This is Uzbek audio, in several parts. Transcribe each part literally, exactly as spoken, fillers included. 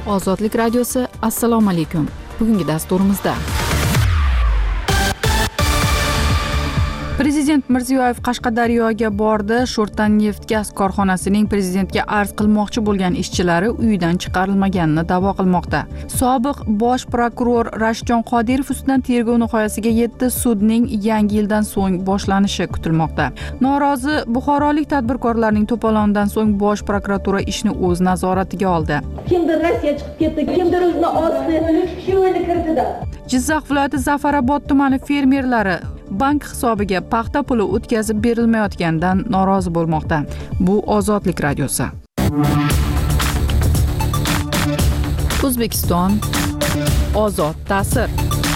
Ozodlik radiosi. Assalomu alaykum. Bugungi dasturimizda Prezident Mirziyoyev Qashqadaryoga bordi. Sho'rtan neft gaz korxonasining prezidentga arz qilmoqchi bo'lgan ishchilari uyidan chiqarilmaganini da'vo qilmoqda. Sobiq bosh prokuror Rashidjon Qodirov ustidan tergov nihoyasiga yetdi. Sudning yangi yildan so'ng boshlanishi kutilmoqda. Norozi buxorolik tadbirkorlarning to'polonidan so'ng bosh prokuratura ishni o'z nazoratiga oldi. Kimdir Rossiya chiqib ketdi, kimdir o'zini osdi, shuni kiritdi. Jizzax viloyati Zafarobod tumani fermerlari bank hisobiga paxta puli o'tkazib berilmayotganidan norozi bo'lmoqda. Bu Ozodlik radiosi. O'zbekiston ozod ta'sir.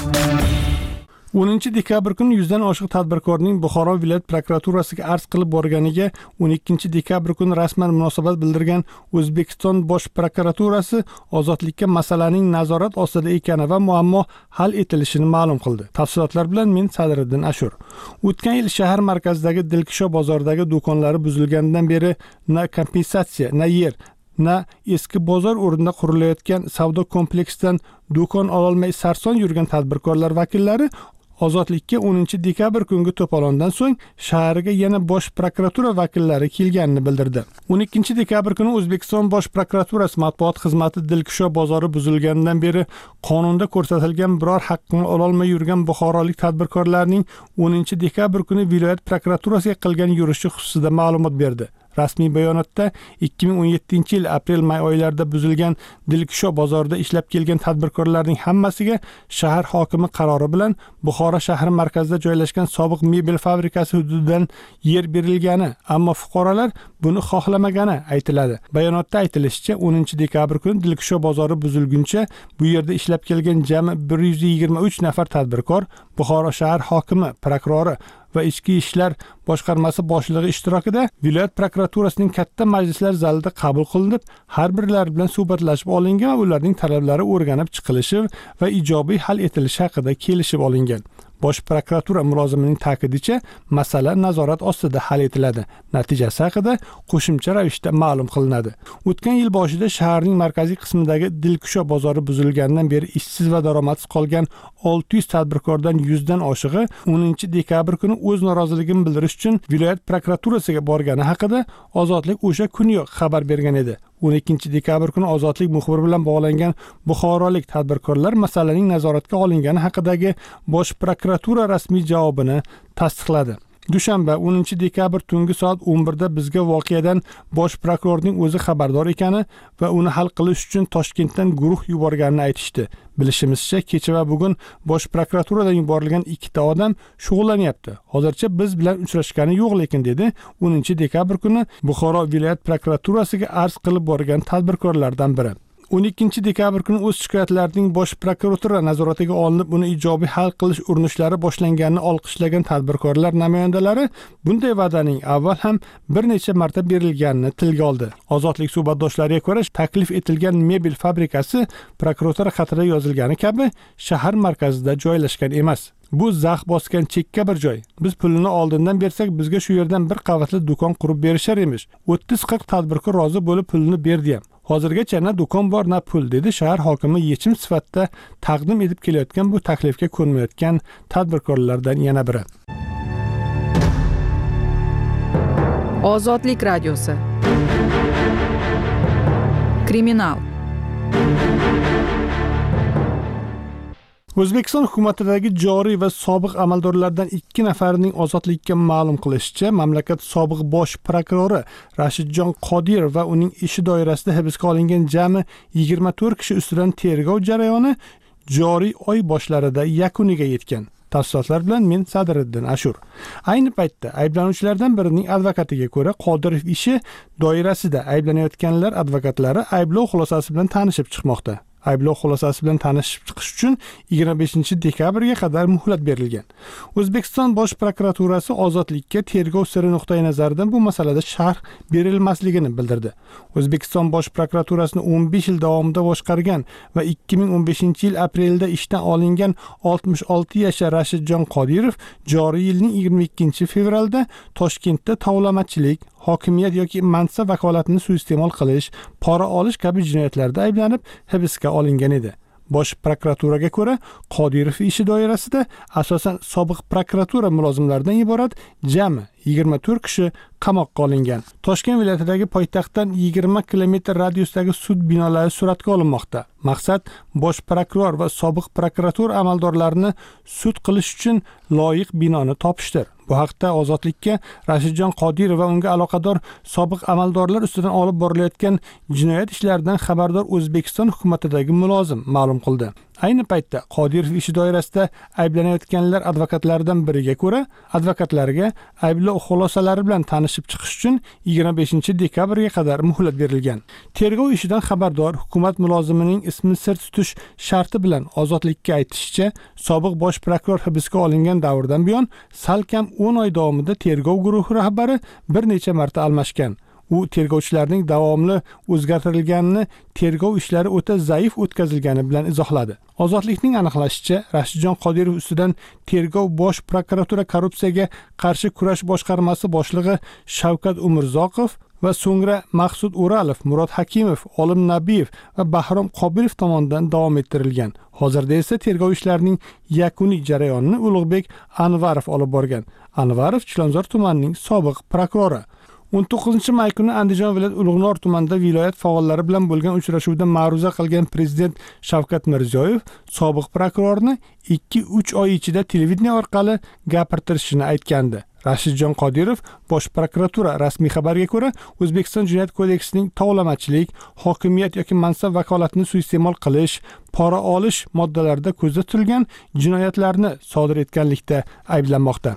o'ninchi dekabr kuni yuzdan oshiq tadbirkorning Buxoro viloyat prokuraturasiga arz qilib borganiga o'n ikkinchi dekabr kuni rasman munosabat bildirgan O'zbekiston bosh prokuraturasi ozodlikka masalaning nazorat ostida ekani va muammo hal etilishini ma'lum qildi. Tafsilotlar bilan men Sadriddin Ashur. O'tgan yil shahar markazidagi Dilkusho bozoridagi do'konlari buzilganidan beri na kompensatsiya, na yer, na eski bozor o'rnida qurilayotgan savdo kompleksidan do'kon ololmay sarson yurgan tadbirkorlar vakillari ozodlikka o'ninchi dekabr kungi to'polondan so'ng shaharga yana bosh prokuratura vakillari kelganini bildirdi. o'n ikkinchi dekabr kuni O'zbekiston bosh prokuraturasi matbuot xizmati Dilkusho bozori buzilganidan beri qonunda ko'rsatilgan biror haqqini ololmay yurgan buxorolik tadbirkorlarning o'ninchi dekabr kuni viloyat prokuraturasiga qilgan yurishi xususida ma'lumot berdi. Rasmiy bayonotda ikki ming o'n yettinchi yil aprel-may oylarida buzilgan Dilkusho bozorida ishlab kelgan tadbirkorlarning hammasiga shahar hokimi qarori bilan Buxoro shahri markazida joylashgan sobiq mebel fabrikasi hududidan yer berilgani, ammo fuqarolar buni xohlamagani aytiladi. Bayonotda aytilishicha, o'ninchi dekabr kuni Dilkusho bozori buzilguncha bu yerda ishlab kelgan jami bir yuz yigirma uch nafar tadbirkor Buxoro shahar hokimi, prokurori va ichki ishlar boshqarmasi boshlig'i ishtirokida viloyat prokuraturasining katta majlislar zalida qabul qilinib, har birlari bilan suhbatlashib olingan va ularning talablari o'rganib chiqilishi va ijobiy hal etilishi haqida kelishib olingan. Bosh prokuratura mulozimining ta'kidicha, masala nazorat ostida hal etiladi. Natijasi haqida qo'shimcha ravishda ma'lum qilinadi. O'tgan yil boshida shaharning markaziy qismidagi Dilkusho bozori buzilganidan beri ishsiz va daromadsiz qolgan olti yuz tadbirkordan yuzdan oshig'i o'ninchi dekabr kuni o'z noroziligini bildirish uchun viloyat prokuraturasiga borgani haqida Ozodlik o'sha kuniyoq xabar bergan edi. o'n ikkinchi dekabr kuni Ozodlik muxbiri bilan bog'langan buxorolik tadbirkorlar masalaning nazoratga olingani haqidagi bosh prokuratura rasmiy javobini tasdiqladi. Dushanba o'ninchi dekabr tungi soat o'n birda bizga voqeadan bosh prokurorning o'zi xabardor ekani va uni hal qilish uchun Toshkentdan guruh yuborganini aytishdi. Bilishimizcha, kecha va bugun bosh prokuraturadan yuborilgan ikkita odam shug'ullanyapti. Hozircha biz bilan uchrashgani yo'q lekin dedi o'ninchi dekabr kuni Buxoro viloyat prokuraturasiga arz qilib borgan tadbirkorlardan biri. o'n ikkinchi dekabr kuni o'z shikoyatlarining bosh prokuratura nazoratiga olinib, uni ijobiy hal qilish urinishlari boshlanganini olqishlagan tadbirkorlar namoyandalari bunday va'daning avval ham bir necha marta berilganini tilga oldi. Ozodlik suhbatdoshlariga ko'ra, taklif etilgan mebel fabrikasi prokuratura xatida yozilgani kabi shahar markazida joylashgan emas. Bu zax bosgan chekka bir joy. Biz pulini oldindan bersak, bizga shu yerdan bir qavatli do'kon qurib berishar emish. o'ttiz qirq tadbirkor rozi bo'lib pulini berdi ham. Hozirgacha na do'kon bor, na pul, dedi shahar hokimi yechim sifatida taqdim edib kelayotgan bu taklifga ko'nmayotgan tadbirkorlardan yana biri. Ozodlik radiosi. Kriminal. O'zbekiston hukumatidagi joriy va sobiq amaldorlardan ikki nafarining ozodlikka ma'lum qilishicha, mamlakat sobiq bosh prokurori Rashidjon Qodirov va uning ishi doirasida hibsga olingan jami yigirma to'rt kishi ustidan tergov jarayoni joriy oy boshlarida yakuniga yetgan. Tafsilotlar bilan men Sadriddin Ashur. Ayni paytda ayblanuvchilardan birining advokatiga ko'ra, Qodirov ishi doirasida ayblanayotganlar advokatlari ayblov xulosasi bilan tanishib chiqmoqda. Ayblov xulosasi bilan tanishib chiqish uchun yigirma beshinchi dekabrga qadar muhlat berilgan. O'zbekiston bosh prokuraturasi ozodlikka tergov siri nuqtai nazaridan bu masalada sharh berilmasligini bildirdi. O'zbekiston bosh prokuraturasini o'n besh yil davomida boshqargan va ikki ming o'n beshinchi yil aprelda ishdan olingan oltmish olti yashar Rashidjon Qodirov joriy yilning yigirma ikkinchi fevralda Toshkentda tovlamachilik, hokimiyat yoki mansab vakolatini suiiste'mol qilish, pora olish kabi jinoyatlarda ayblanib hibsga olingan edi. Bosh prokuraturaga ko'ra, Qodirov ishi doirasida asosan sobiq prokuratura mulozimlaridan iborat jami yigirma to'rt kishi qamoqqa olingan. Toshkent viloyatidagi poytaxtdan yigirma kilometr radiusdagi sud binolari suratga olinmoqda. Maqsad bosh prokuror va sobiq prokuratura amaldorlarini sud qilish uchun loyiq binoni topishdir. Bu haqda Ozodlikka Rashidjon Qodirov va unga aloqador sobiq amaldorlar ustidan olib borilayotgan jinoyat ishlaridan xabardor O'zbekiston hukumatidagi mulozim ma'lum qildi. Ayni paytda Qodirov ishi doirasida ayblanayotganlar advokatlaridan biriga ko'ra, advokatlariga ayblov xulosalari bilan tanishib chiqish uchun yigirma beshinchi dekabrga qadar muhlat berilgan. Tergov ishidan xabardor hukumat mulozimining ismini sir tutish sharti bilan Ozodlikka aytishicha, sobiq bosh prokuror hibsga olingan davrdan buyon salkam o'n oy davomida tergov guruhi rahbari bir necha marta almashgan. U tergovchilarning davomli o'zgartirilganini, tergov ishlari o'ta zaif o'tkazilgani bilan izohladi. Ozodlikning aniqlashicha, Rashidjon Qodirov ustidan tergov bosh prokuratura korrupsiyaga qarshi kurash boshqarmasi boshlig'i Shavkat Umurzoqov va so'ngra Maqsud O'ralov, Murod Hakimov, Olim Nabiyev va Bahrom Qobilov tomonidan davom ettirilgan. Hozirda esa tergov ishlarining yakuniy jarayonini Ulug'bek Anvarov olib borgan. Anvarov Chilonzor tumanining sobiq prokurori. o'n to'qqizinchi may kuni Andijon viloyat Ulug'nor tumanida viloyat faollari bilan bo'lgan uchrashuvda ma'ruza qilgan prezident Shavkat Mirziyoyev sobiq prokurorni ikki uch oy ichida televideniya orqali gapirtirishini aytgandi. Rashidjon Qodirov bosh prokuratura rasmiy xabarga ko'ra, O'zbekiston Jinoyat kodeksining tovlamachilik, hokimiyat yoki mansab vakolatini suiiste'mol qilish, pora olish moddalarida ko'zda tutilgan jinoyatlarni sodir etganlikda ayblanmoqda.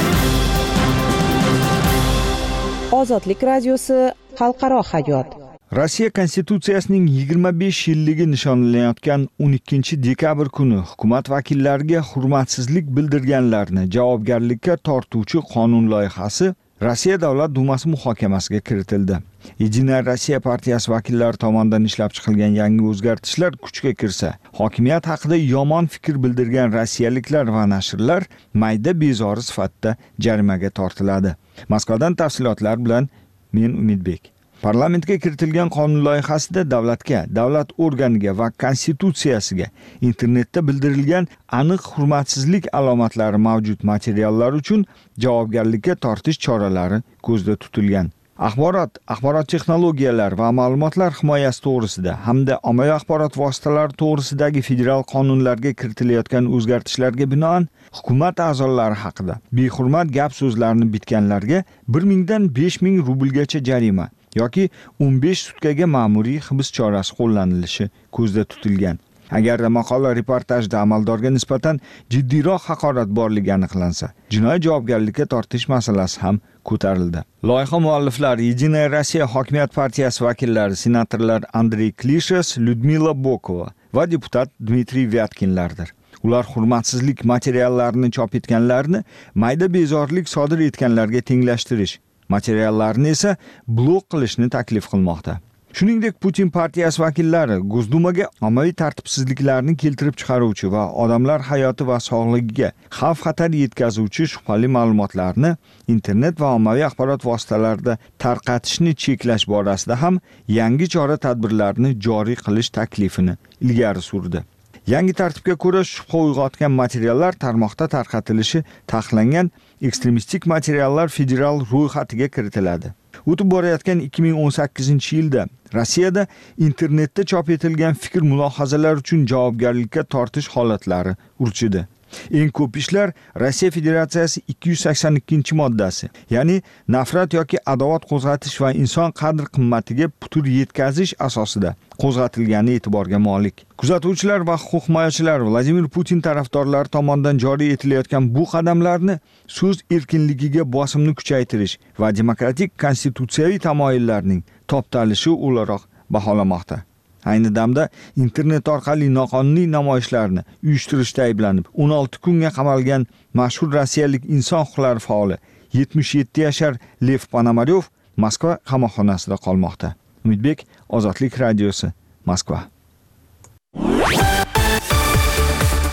Ozodlik radiosi xalqaro hayot. Rossiya Konstitutsiyasining yigirma besh yilligi nishonlanayotgan o'n ikkinchi dekabr kuni hukumat vakillariga hurmatsizlik bildirganlarni javobgarlikka tortuvchi qonun loyihasi Rossiya Davlat Dumasi muhokamasiga kiritildi. Единая Rossiya partiyasi vakillari tomonidan ishlab chiqilgan yangi o'zgartishlar kuchga kirsa, hokimiyat haqida yomon fikr bildirgan rossiyaliklar va nashrlar mayda bezori sifatida jarimaga tortiladi. Moskvadan tafsilotlar bilan men Umidbek. Parlamentga kiritilgan qonun loyihasida davlatga, davlat organiga va konstitutsiyasiga internetda bildirilgan aniq hurmatsizlik alomatlari mavjud materiallar uchun javobgarlikka tortish choralari ko'zda tutilgan. Axborot, axborot texnologiyalari va ma'lumotlar himoyasi to'g'risida hamda ommaviy axborot vositalari to'g'risidagi federal qonunlarga kiritilayotgan o'zgartishlarga binoan hukumat a'zolari haqida behurmat gap so'zlarni bitganlarga bir mingdan besh ming rublgacha jarima yoki o'n besh sutkaga ma'muriy hibs chorasi qo'llanilishi ko'zda tutilgan. Agarda maqola reportajda amaldorga nisbatan jiddiyroq haqorat borligi aniqlansa, jinoiy javobgarlikka tortish masalasi ham ko'tarildi. Loyiha mualliflari Единая Rossiya hokimiyat partiyasi vakillari, senatorlar Andrey Klishas, Lyudmila Bokova va deputat Dmitriy Vyatkinlardir. Ular hurmatsizlik materiallarini chop etganlarni mayda bezorlik sodir etganlarga tenglashtirish, materiallarni esa blok qilishni taklif qilmoqda. Shuningdek, Putin partiyasi vakillari Gosdumaga ommaviy tartibsizliklarni keltirib chiqaruvchi va odamlar hayoti va sog'ligiga xavf-xatar yetkazuvchi shubhali ma'lumotlarni internet va ommaviy axborot vositalarida tarqatishni cheklash borasida ham yangi chora-tadbirlarni joriy qilish taklifini ilgari surdi. Yangi tartibga ko'ra shubha uyg'otgan materiallar tarmoqda tarqatilishi taqiqlangan ekstremistik materiallar federal ro'yxatiga kiritiladi. O'tib borayotgan ikki ming o'n sakkizinchi yilda Rossiyada internetda chop etilgan fikr mulohazalar uchun javobgarlikka tortish holatlari urchidi. Eng ko'p ishlar Rossiya Federatsiyasi ikki yuz sakson ikkinchi moddasi, ya'ni nafrat yoki adovat qo'zg'atish va inson qadr-qimmatiga putur yetkazish asosida qo'zg'atilgani e'tiborga molik. Kuzatuvchilar va huquq himoyachilar Vladimir Putin tarafdorlari tomonidan joriy etilayotgan bu qadamlarni so'z erkinligiga bosimni kuchaytirish va demokratik konstitutsiyaviy tamoyillarning toptalishi o'laroq baholamoqda. Ayni damda internet orqali noqonuniy namoyishlarni uyushtirishda ayblanib o'n olti kunga qamalgan mashhur rossiyalik inson huquqlari faoli yetmish yetti yashar Lev Ponomaryov Moskva qamoqxonasida qolmoqda. Umidbek, Ozodlik radiosi, Moskva.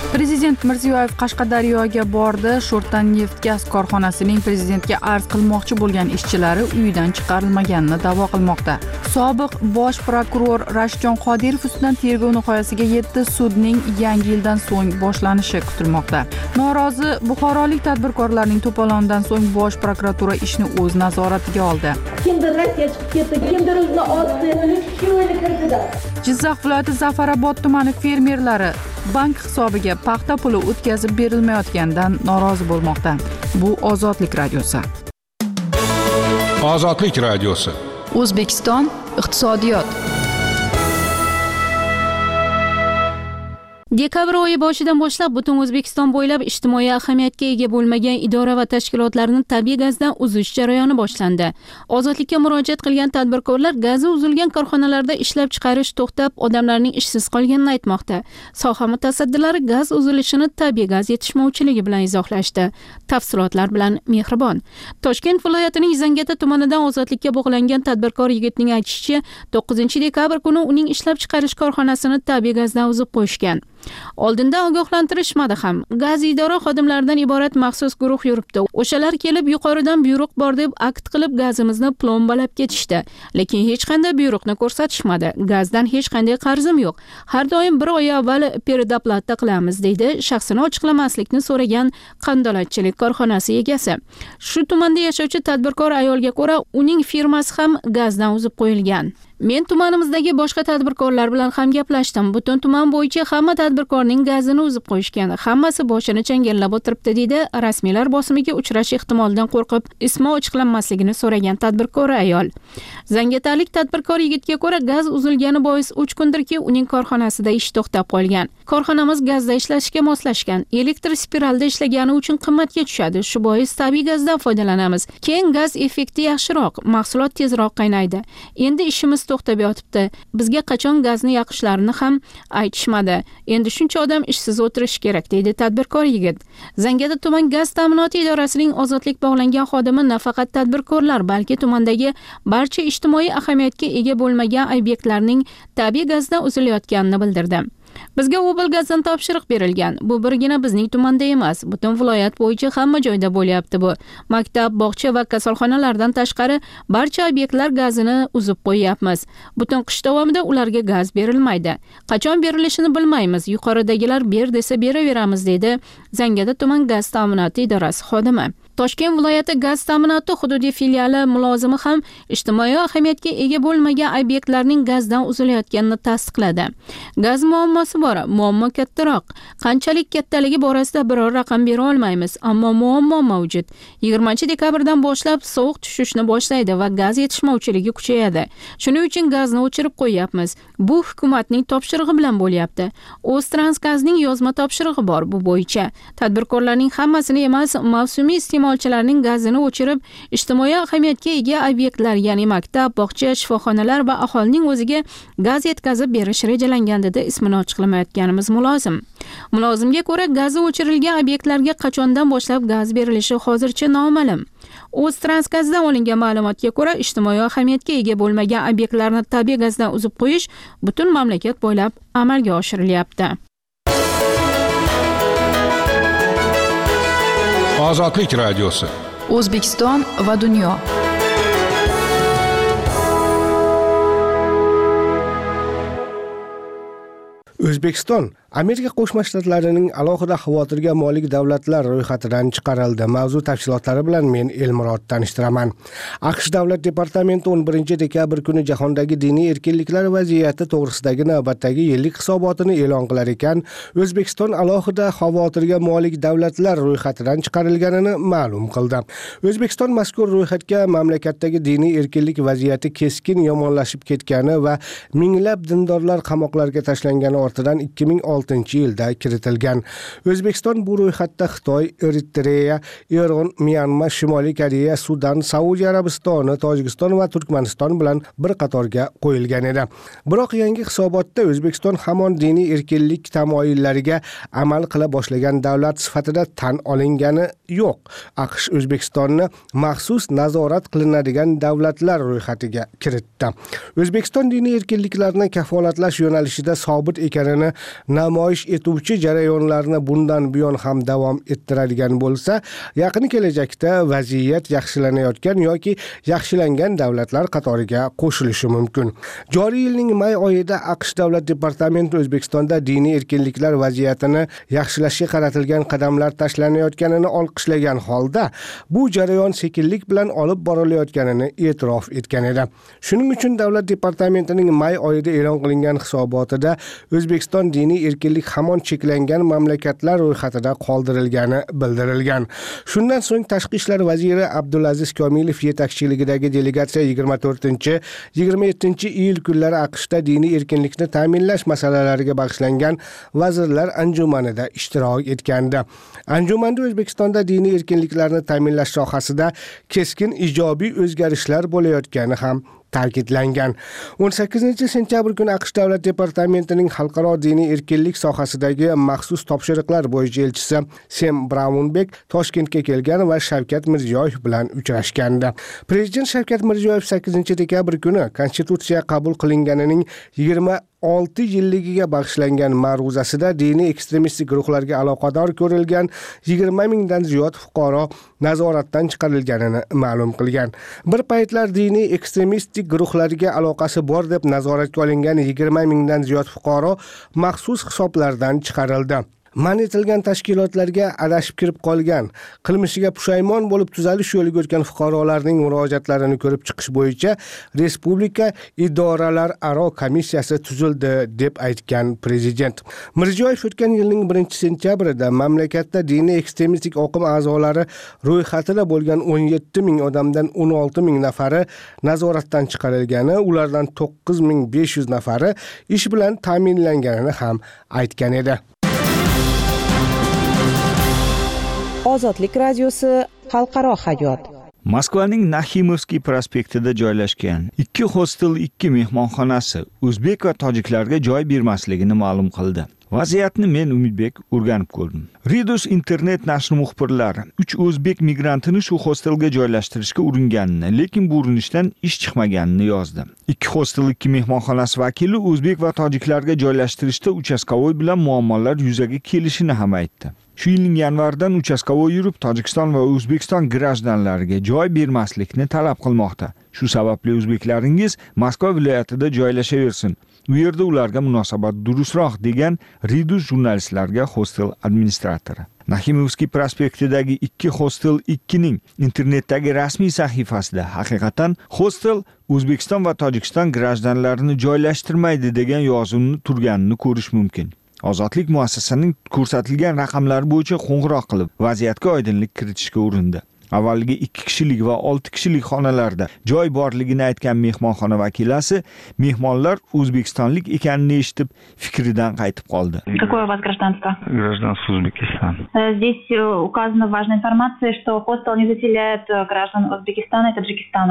Prezident Mirziyoyev Qashqadaryoga bordi. Sho'rtan neft gaz korxonasining prezidentga arz qilmoqchi bo'lgan ishchilari uyidan chiqarilmaganini da'vo qilmoqda. Sobiq bosh prokuror Rashidjon Qodirov ustidan tergov nihoyasiga yetdi. Sudning yangi yildan so'ng boshlanishi kutilmoqda. Norozi buxorolik tadbirkorlarning to'polonidan so'ng bosh prokuratura ishni o'z nazoratiga oldi. Kimdir Rossiya chiqib ketdi, kimdir o'zini otdi, shu o'yini kiritdi. Jizzax viloyati Zafarobod tumani fermerlari bank hisobiga paxta puli o'tkazib berilmayotganidan norozi bo'lmoqda. Bu Ozodlik radiosi. Ozodlik radiosi. O'zbekiston iqtisodiyot. Dekabr oyi boshidan boshlab butun O'zbekiston bo'ylab ijtimoiy ahamiyatga ega bo'lmagan idora va tashkilotlarni tabiiy gazdan uzish jarayoni boshlandi. Ozodlikka murojaat qilgan tadbirkorlar gazi uzilgan korxonalarda ishlab chiqarish to'xtab, odamlarning ishsiz qolganini aytmoqda. Soha mutasaddilari gaz uzilishini tabiiy gaz yetishmovchiligi bilan izohlashdi. Tafsilotlar bilan Mehribon. Toshkent viloyatining Zangata tumanidan ozodlikka bog'langan tadbirkor yigitning aytishicha, to'qqizinchi dekabr kuni uning ishlab chiqarish korxonasini tabiiy gazdan uzib qo'yishgan. Oldinda ogohlantirishmadi ham. Gaz idora xodimlaridan iborat maxsus guruh yuribdi. O'shalar kelib yuqoridan buyruq bor deb akt qilib gazimizni plombalab ketishdi. Lekin hech qanday buyruqni ko'rsatishmadi. Gazdan hech qanday qarzim yo'q. Har doim bir oy avval peredoplata qilamiz deydi shaxsini ochiqlamaslikni so'ragan qandolatchilik korxonasi egasi. Shu tumanda yashovchi tadbirkor ayolga ko'ra, uning firmasi ham gazdan uzib qo'yilgan. Men tumanimizdagi boshqa tadbirkorlar bilan ham gaplashdim. Butun tuman bo'yicha hamma tadbirkorning gazini uzib qo'yishgan. Hammasi boshini changallab o'tiribdi deydi rasmiylar bosimiga uchrash ehtimolidan qo'rqib ismi ochiqlanmasligini so'ragan tadbirkor ayol. Zangatalik tadbirkor yigitga ko'ra, gaz uzilgani bois uch kundirki uning korxonasida ish to'xtab qolgan. Korxonamiz gazda ishlashga moslashgan. Elektr spiralda ishlagani uchun qimmatga tushadi. Shu bois tabiiy gazdan foydalanamiz. Keyin gaz effekti yaxshiroq, mahsulot tezroq qaynaydi. Endi ishimiz to'xtab yotibdi. Bizga qachon gazni yoqishlarini ham aytishmadi. Endi shuncha odam ishsiz o'tirish kerak deydi tadbirkor yigit. Zangata tuman gaz ta'minoti idorasining ozodlik bog'langan xodimi nafaqat tadbirkorlar, balki tumandagi barcha ijtimoiy ahamiyatga ega bo'lmagan obyektlarning tabiiy gazdan uzilayotganini bildirdi. Bizga Obel gazdan topshiriq berilgan. Bu birgina bizning tumanda emas, butun viloyat bo'yicha hamma joyda bo'lyapti bu. Maktab, bog'cha va kasalxonalardan tashqari barcha obyektlar gazini uzib qo'yapmiz. Butun qish davomida ularga gaz berilmaydi. Qachon berilishini bilmaymiz. Yuqoridagilar ber desa beraveramiz deydi Zangata tuman gaz ta'minoti idorasi xodimi. Toshkent viloyati gaz ta'minoti hududiy filiali mulozimi ham ijtimoiy ahamiyatga ega bo'lmagan obyektlarning gazdan uzilayotganini tasdiqladi. Gaz muammosi bor, muammo kattaroq. Qanchalik kattaligi borasida biror raqam bera olmaymiz, ammo muammo mavjud. yigirmanchi dekabrdan boshlab sovuq tushishni boshlaydi va gaz yetishmovchiligi kuchayadi. Shuning uchun gazni o'chirib qo'yapmiz. Bu hukumatning topshirig'i bilan bo'lyapti. O'ztransgazning yozma topshirig'i bor bu bo'yicha. Tadbirkorlarning hammasini emas, mavsumiy iste'molchilarning gazini o'chirib, ijtimoiy ahamiyatga ega obyektlar, ya'ni maktab, bog'cha, shifoxonalar va aholining o'ziga gaz yetkazib berish rejalangan dedi ismini ochiqlamayotganimiz mulozim. Mulozimga ko'ra, gazi o'chirilgan obyektlarga qachondan boshlab gaz berilishi hozircha noma'lum. O'ztransgazdan olingan ma'lumotga ko'ra, ijtimoiy ahamiyatga ega bo'lmagan obyektlarni tabiiy gazdan uzib qo'yish butun mamlakat bo'ylab amalga oshirilyapti. Ozodlik radiosi. O'zbekiston va dunyo. O'zbekiston Amerika Qo'shma Shtatlarining alohida xavotirga molik davlatlar ro'yxatidan chiqarildi. Mavzu tafsilotlari bilan men Elmurod tanishtiraman. AQSh Davlat departamenti o'n birinchi dekabr kuni jahondagi diniy erkinliklar vaziyati to'g'risidagi navbatdagi yillik hisobotini e'lon qilar ekan, O'zbekiston alohida xavotirga molik davlatlar ro'yxatidan chiqarilganini ma'lum qildi. O'zbekiston mazkur ro'yxatga mamlakatdagi diniy erkinlik vaziyati keskin yomonlashib ketgani va minglab dindorlar qamoqlarga tashlangani ortidan ikki ming oltinchi yilda kiritilgan. O'zbekiston bu ro'yxatda Xitoy, Eritreya, Eron, Myanma, Shimoliy Koreya, Sudan, Saudiya Arabistoni, Tojikiston va Turkmaniston bilan bir qatorga qo'yilgan edi. Biroq yangi hisobotda O'zbekiston hamon diniy erkinlik tamoyillariga amal qila boshlagan davlat sifatida tan olingani yo'q. AQSh O'zbekistonni maxsus nazorat qilinadigan davlatlar ro'yxatiga kiritdi. O'zbekiston diniy erkinliklarni kafolatlash yo'nalishida sobit ekanini namoyish etuvchi jarayonlarni bundan buyon ham davom ettiradigan bo'lsa, yaqin kelajakda vaziyat yaxshilanayotgan yoki yaxshilangan davlatlar qatoriga qo'shilishi mumkin. Joriy yilning may oyida AQSh Davlat departamenti O'zbekistonda diniy erkinliklar vaziyatini yaxshilashga qaratilgan qadamlar tashlanayotganini olqishlagan holda, bu jarayon sekinlik bilan olib borilayotganini e'tirof etgan edi. Shuning uchun Davlat departamentining may oyida e'lon qilingan hisobotida O'zbekiston diniy erkinlik hamon cheklangan mamlakatlar ro'yxatida qoldirilgani bildirilgan. Shundan so'ng Tashqi ishlar vaziri Abdulaziz Komilov yetakchiligidagi delegatsiya yigirma to'rtinchi yigirma yettinchi iyul kunlari AQShda diniy erkinlikni ta'minlash masalalariga bag'ishlangan vazirlar anjumanida ishtirok etgandi. Anjumanda O'zbekistonda diniy erkinliklarni ta'minlash sohasida keskin ijobiy o'zgarishlar bo'layotgani ham ta'kidlangan. o'n sakkizinchi sentyabr kuni AQSh Davlat departamentining xalqaro diniy erkinlik sohasidagi maxsus topshiriqlar bo'yicha elchisi Sem Braunbek Toshkentga kelgan va Shavkat Mirziyoyev bilan uchrashgandi. Prezident Shavkat Mirziyoyev sakkizinchi dekabr kuni Konstitutsiya qabul qilinganining yigirma olti yilligiga bag'ishlangan ma'ruzasida diniy ekstremistik guruhlarga aloqador ko'rilgan yigirma mingdan ziyod fuqaro nazoratdan chiqarilganini ma'lum qilgan. Bir paytlar diniy ekstremistik guruhlarga aloqasi bor deb nazoratga olingan yigirma mingdan ziyod fuqaro maxsus hisoblardan chiqarildi. Man etilgan tashkilotlarga adashib kirib qolgan, qilmishiga pushaymon bo'lib tuzalish yo'liga o'tgan fuqarolarning murojaatlarini ko'rib chiqish bo'yicha Respublika idoralararo komissiyasi tuzildi deb aytgan prezident. Mirziyoyev o'tgan yilning birinchi sentyabrida mamlakatda diniy ekstremistik oqim a'zolari ro'yxatida bo'lgan o'n yetti ming odamdan o'n olti ming nafari nazoratdan chiqarilgani, ulardan to'qqiz ming besh yuz nafari ish bilan ta'minlanganini ham aytgan edi. Ozodlik radiosi xalqaro hayot. Moskvaning Naximovskiy prospektida joylashgan ikki hostel, ikki mehmonxonasi o'zbek va tojiklarga joy bermasligini ma'lum qildi. Vaziyatni men Umidbek o'rganib ko'rdim. Ridus internet nashri muxbirlari uch o'zbek migrantini shu hostelga joylashtirishga uringanini, lekin bu urinishdan ish chiqmaganini yozdi. Ikki hostel, ikki mehmonxonasi vakili o'zbek va tojiklarga joylashtirishda uchastkovoy bilan muammolar yuzaga kelishini ham aytdi. Shu yilning yanvaridan uchastkovoy yurib, Tojikiston va O'zbekiston grajdanlariga joy bermaslikni talab qilmoqda. Shu sababli o'zbeklaringiz Moskva viloyatida joylashaversin. U yerda ularga munosabat durustroq degan Ridus jurnalistlarga hostel administratori. Naximovskiy prospektidagi ikki hostel ikki ning internetdagi rasmiy sahifasida haqiqatan hostel O'zbekiston va Tojikiston grajdanlarini joylashtirmaydi degan yozuvni turganini ko'rish mumkin. Ozodlik muassasasining ko'rsatilgan raqamlari bo'yicha qo'ng'iroq qilib, vaziyatga oydinlik kiritishga urindi. Avvaliga ikki kishilik va olti kishilik xonalarda joy borligini aytgan mehmonxona vakilasi mehmonlar o'zbekistonlik ekanini eshitib fikridan qaytib qoldi. Какое у вас гражданство? Гражданство Узбекистана. Здесь указана важная информация, что хостел не заселяет граждан Узбекистана и Таджикистана.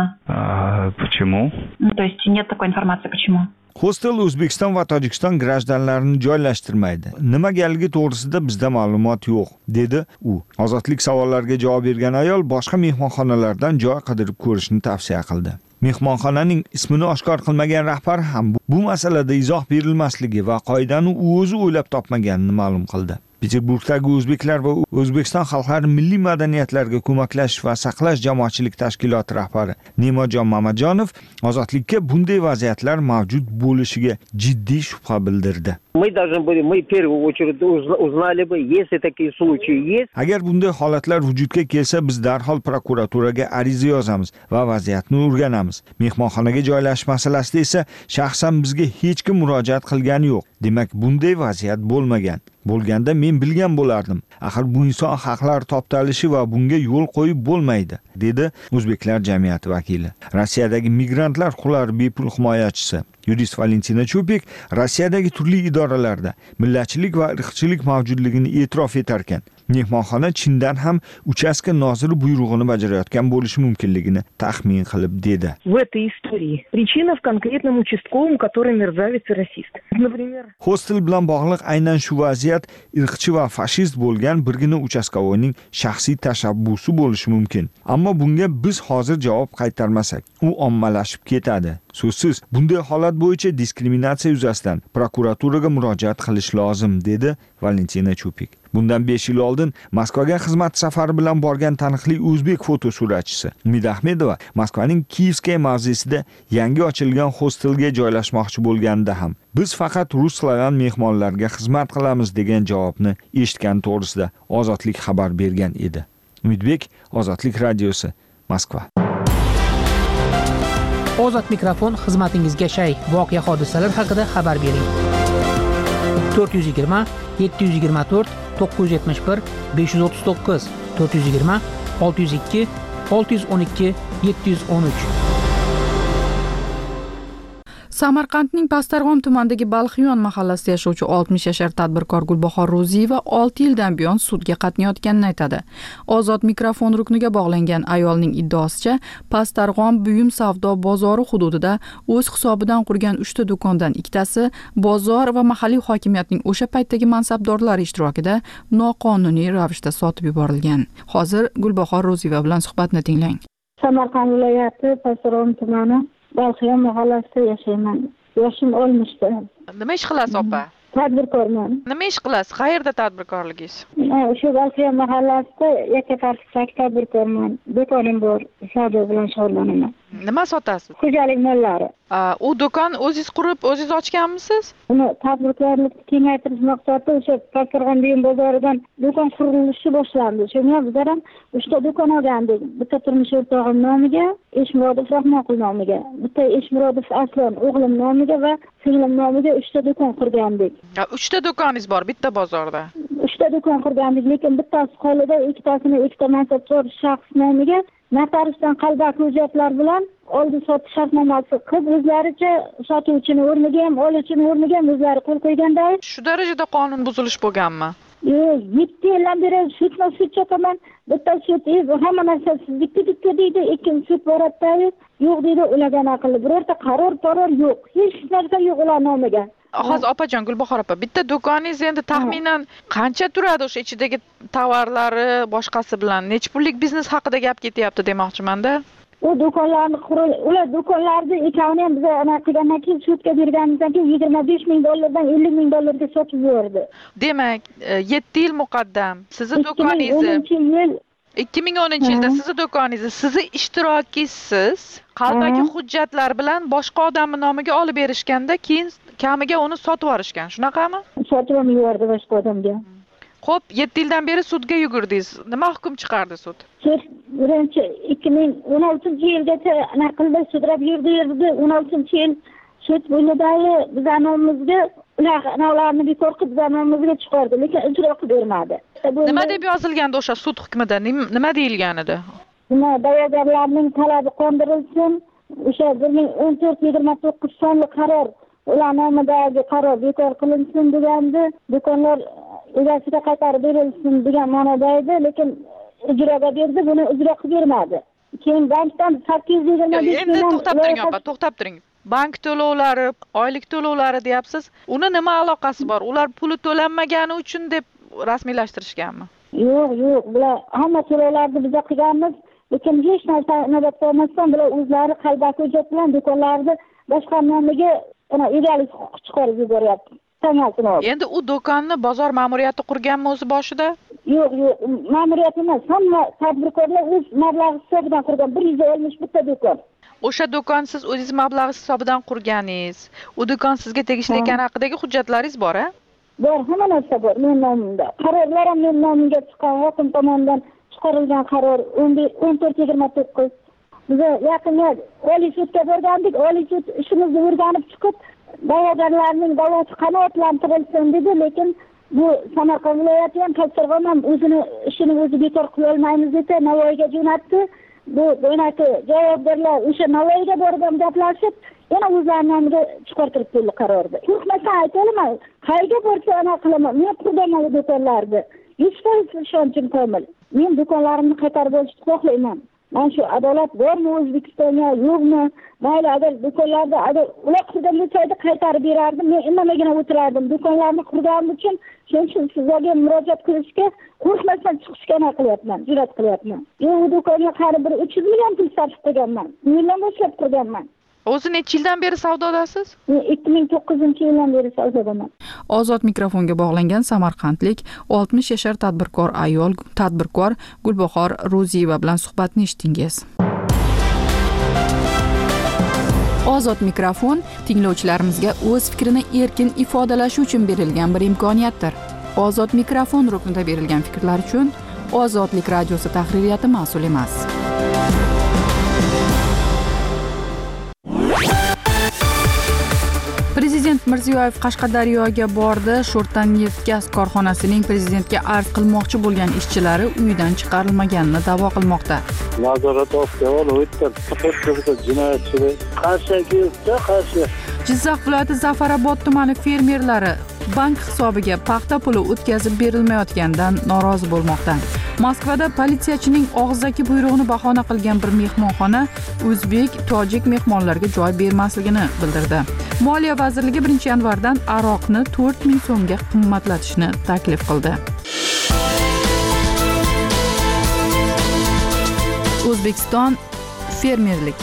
А почему? Ну, то есть нет такой информации, почему? Hostel O'zbekiston va Tojikiston grajdanlarini joylashtirmaydi. Nimagaligi to'g'risida bizda ma'lumot yo'q, dedi u. Ozodlik savollariga javob bergan ayol boshqa mehmonxonalardan joy qidirib ko'rishni tavsiya qildi. Mehmonxonaning ismini oshkor qilmagan rahbar ham bu masalada izoh berilmasligi va qoidani u o'zi o'ylab topmaganini ma'lum qildi. Peterburgdagi o'zbeklar va O'zbekiston xalqlari milliy madaniyatlarga ko'maklash va saqlash jamoatchilik tashkiloti rahbari Ne'matjon Mamatjonov ozodlikka bunday vaziyatlar mavjud bo'lishiga jiddiy shubha bildirdi. Мы должны были, мы в первую очередь узнали бы, если такие случаи есть. Agar bunday holatlar vujudga kelsa, biz darhol prokuraturaga ariza yozamiz va vaziyatni o'rganamiz. Mehmonxonaga joylashish masalasida esa shaxsan bizga hech kim murojaat qilgani yo'q. Demak, bunday vaziyat bo'lmagan. Bo'lganda men bilgan bo'lardim. Axir bu inson haqlar toptalishi va bunga yo'l qo'yib bo'lmaydi, dedi O'zbeklar jamiyati vakili. Rossiyadagi migrantlar huquqlari bepul himoyachisi yurist Valentina Chupik Rossiyadagi turli idoralarda millatchilik va irqchilik mavjudligini e'tirof etar ekan. Mehmonxona chindan ham uchastka noziri buyrug'ini bajarayotgan bo'lishi mumkinligini taxmin qilib dedi. В этой истории причина в конкретном участковом, который мерзавец и расист. Например, hostel bilan bog'liq aynan shu vaziyat irqchi va fashist bo'lgan birgina uchastkovoyning shaxsiy tashabbusi bo'lishi mumkin. Ammo bunga biz hozir javob qaytarmasak, u ommalashib ketadi. So'zsiz, bunday holat bo'yicha diskriminatsiya yuzasidan prokuraturaga murojaat qilish lozim, dedi Valentina Chupik. Bundan besh yil oldin Moskvaga xizmat safari bilan borgan taniqli o'zbek fotosuratchisi Umid Ahmedova Moskvaning Kiyevskaya mavzesida yangi ochilgan hostelga joylashmoqchi bo'lganida ham biz faqat rus slavian mehmonlarga xizmat qilamiz degan javobni eshitgan to'g'risida Ozodlik xabar bergan edi. Umidbek, Ozodlik radiosi, Moskva. Ozod mikrofon xizmatingizga shay. Voqea hodisalar haqida xabar bering. to'rt yuz yigirma yetti yuz yigirma to'rt to'qqiz yuz yetmish bir besh yuz o'ttiz to'qqiz to'rt yuz yigirma olti yuz ikki olti yuz o'n ikki yetti yuz o'n uch. Samarqandning Pastarg'om tumanidagi Balxiyon mahallasida yashovchi oltmish yashar tadbirkor Gulbahor Ro'ziyeva olti yildan buyon sudga qatnayotganini aytadi. Ozod mikrofon rukniga bog'langan ayolning iddaosicha, Pastarg'om buyum savdo bozori hududida o'z hisobidan qurgan uchta do'kondan ikkitasi bozor va mahalliy hokimiyatning o'sha paytdagi mansabdorlari ishtirokida noqonuniy ravishda sotib yuborilgan. Hozir Gulbahor Ro'ziyeva bilan suhbatni tinglang. Samarqand viloyati Pastarg'om tumani Balxiyon mahallasida yashayman. Yoshim oltmishda. Nima ish qilasiz opa? Tadbirkorman. Nima ish qilasiz? Qayerda tadbirkorligingiz? Shu Balxiyon mahallasida yakkatartibdagi tadbirkorman. Do'konim bor, savdo bilan shug'ullanaman. Nima sotasiz? Xo'jalik mollari. U do'kon o'zingiz qurib, o'zingiz ochganmisiz? Uni tadbirkorlikni kengaytirish maqsadida o'sha Pastarg'om buyum bozoridan do'kon qurilishi boshlandi. Shunga bizlar ham uchta do'kon olgandik. Bitta turmush o'rtog'im nomiga, Eshmurodov Rahmonqul nomiga, bitta Eshmurodov Aslan o'g'lim nomiga va singlim nomiga uchta do'kon qurgandik. uchta do'koningiz bor bitta bozorda. uchta do'kon qurgandik, lekin bittasi qolida, ikkitasini ikkita mansabdor shaxs nomiga notariusdan qalbaki hujjatlar bilan oldi sotish shartnomasi qilib o'zlaricha sotuvchini o'rniga ham, oluvchini o'rniga ham o'zlari qo'l qo'yganda. Shu darajada qonun buzilish bo'lganmi? Yo'q, yetti yildan beri sudma sud chopaman. Bitta sud hamma narsa sizniki deydi, ikkinchi sud boradida yo'q deydi, ulardan aqlli birorta qaror qaror yo'q. Hech narsa yo'q ular nomiga. Hozir opajon, Gulbahor opa, bitta do'koningiz endi taxminan qancha turadi o'sha ichidagi tovarlari boshqasi bilan? Nech pullik biznes haqida gap ketyapti demoqchiman-da. U do'konlarni quril, ular do'konlarni ikkovini ham biz anaqa qilgandan keyin sudga berganimizdan keyin yigirma besh ming dollardan ellik ming dollarga sotib yubordi. Demak, yetti yil muqaddam sizni do'koningizni ikki ming o'ninchi yilda sizni do'koningizni sizni ishtirokisiz qalbaki hujjatlar bilan boshqa odamning nomiga olib berishganda, keyin kamiga uni sotib yuborishgan. Shunaqami? Sotib yubordi boshqa odamga. Xo'p, yetti yildan beri sudga yugurdingiz. Nima hukm chiqardi sud? Sud birinchi ikki ming o'n oltinchi yilgacha anaqa sudrab yurdi, yurdi. o'n oltinchi yil sud bo'ynidagi bizanomimizga ularni bekor qilib bizanomimizga chiqardi, lekin ijro qilib bermadi. Nima deb yozilgandi o'sha sud hukmida? Nima deyilgan edi? Nima da'vogarlarning talabi qondirilsin, o'sha bir ming o'n to'rt yigirma to'qqiz sonli qaror ular nomidagi qaror bekor qilinsin degandi. Do'konlar egasiga qaytarib berilsin degan ma'noda edi, lekin ijroga berdi, buni ijro qilib bermadi. Keyin bankdan sakkiz yuz yigirma besh endi to'xtab turing opa, to'xtab turing. Bank to'lovlari, oylik to'lovlari deyapsiz. Uni nima aloqasi bor? Ular puli to'lanmagani uchun deb rasmiylashtirishganmi? Yo'q, yo'q, bular hamma to'lovlarni biz qilganmiz, lekin hech narsa inobatga olmasdan bular o'zlari qalbaki hujjat bilan do'konlarni boshqa nomiga ana egalik huquqi chiqarib yuboryapti. Endi u do'konni bozor ma'muriyati qurganmi o'zi boshida? Yo'q, yo'q, ma'muriyat emas, hamma tadbirkorlar o'z mablag'i hisobidan qurgan bir yuz oltmish bitta do'kon. O'sha do'kon siz o'zingiz mablag' hisobidan qurganingiz. U do'kon sizga tegishli ekani haqidagi hujjatlaringiz bor-a? Bor, hamma narsa bor men nomimda. Qarorlar ham men nomimga chiqqan, hokim tomonidan chiqarilgan qaror o'n to'rt yigirma to'qqiz. Biz yaqinda oliy sudga borgandik, oliy sud ishimizni o'rganib chiqib, da'vogarlarning da'vosi qanoatlantirilsin dedi, lekin bu Samarqand viloyati ham Pastarg'om ham o'zini ishini o'zi bekor qila olmaymiz deb Navoiyga jo'natdi. Bu bo'ynaki javobgarlar o'sha Navoiyga borib ham gaplashib, yana o'zlarining nomiga chiqartirib keldi qarorni. Qo'rqmasdan aytaman, qayerga borsa ana qilaman. Men qurganman do'konlarni. yuz foiz ishonchim komil. Men do'konlarimni qaytarib olishni xohlayman. Mana shu adolat bormi O'zbekistonga, yo'qmi? Mayli, agar do'konlarda agar ular qurgan bo'lsaydi qaytarib berardim. Men indamagina o'tirardim. Do'konlarni qurganim uchun shuning uchun sizlarga murojaat qilishga qo'rqmasdan chiqishga qilyapman, jur'at qilyapman. Men u do'konga qarib bir uch yuz million pul sarf qilganman. Yildan boshlab qurganman. O'zi necha yildan beri savdodasiz? ikki ming to'qqizinchi yildan beri savdodaman. Ozod mikrofonga bog'langan samarqandlik oltmish yashar tadbirkor ayol, tadbirkor Gulbahor Ro'ziyeva bilan suhbatni eshitdingiz. Ozod mikrofon tinglovchilarimizga o'z fikrini erkin ifodalashi uchun berilgan bir imkoniyatdir. Ozod mikrofon ruknida berilgan fikrlar uchun Ozodlik radiosi tahririyati mas'ul emas. Prezident Mirziyoyev Qashqadaryoga bordi. Sho'rtan neft gaz korxonasining prezidentga arz qilmoqchi bo'lgan ishchilari uyidan chiqarilmaganini da'vo qilmoqda. Nazorat ostiga o'tdi. Jinoyatchilar qarshi qarshi. Jizzax viloyati Zafarobod tumani fermerlari bank hisobiga paxta puli o'tkazib berilmayotganidan norozi bo'lmoqda. Moskvada politsiyachining og'zaki buyrug'ini bahona qilgan bir mehmonxona o'zbek, tojik mehmonlarga joy bermasligini bildirdi. Moliya vazirligi birinchi yanvardan aroqni to'rt ming so'mga qimmatlatishni taklif qildi. O'zbekiston fermerlik.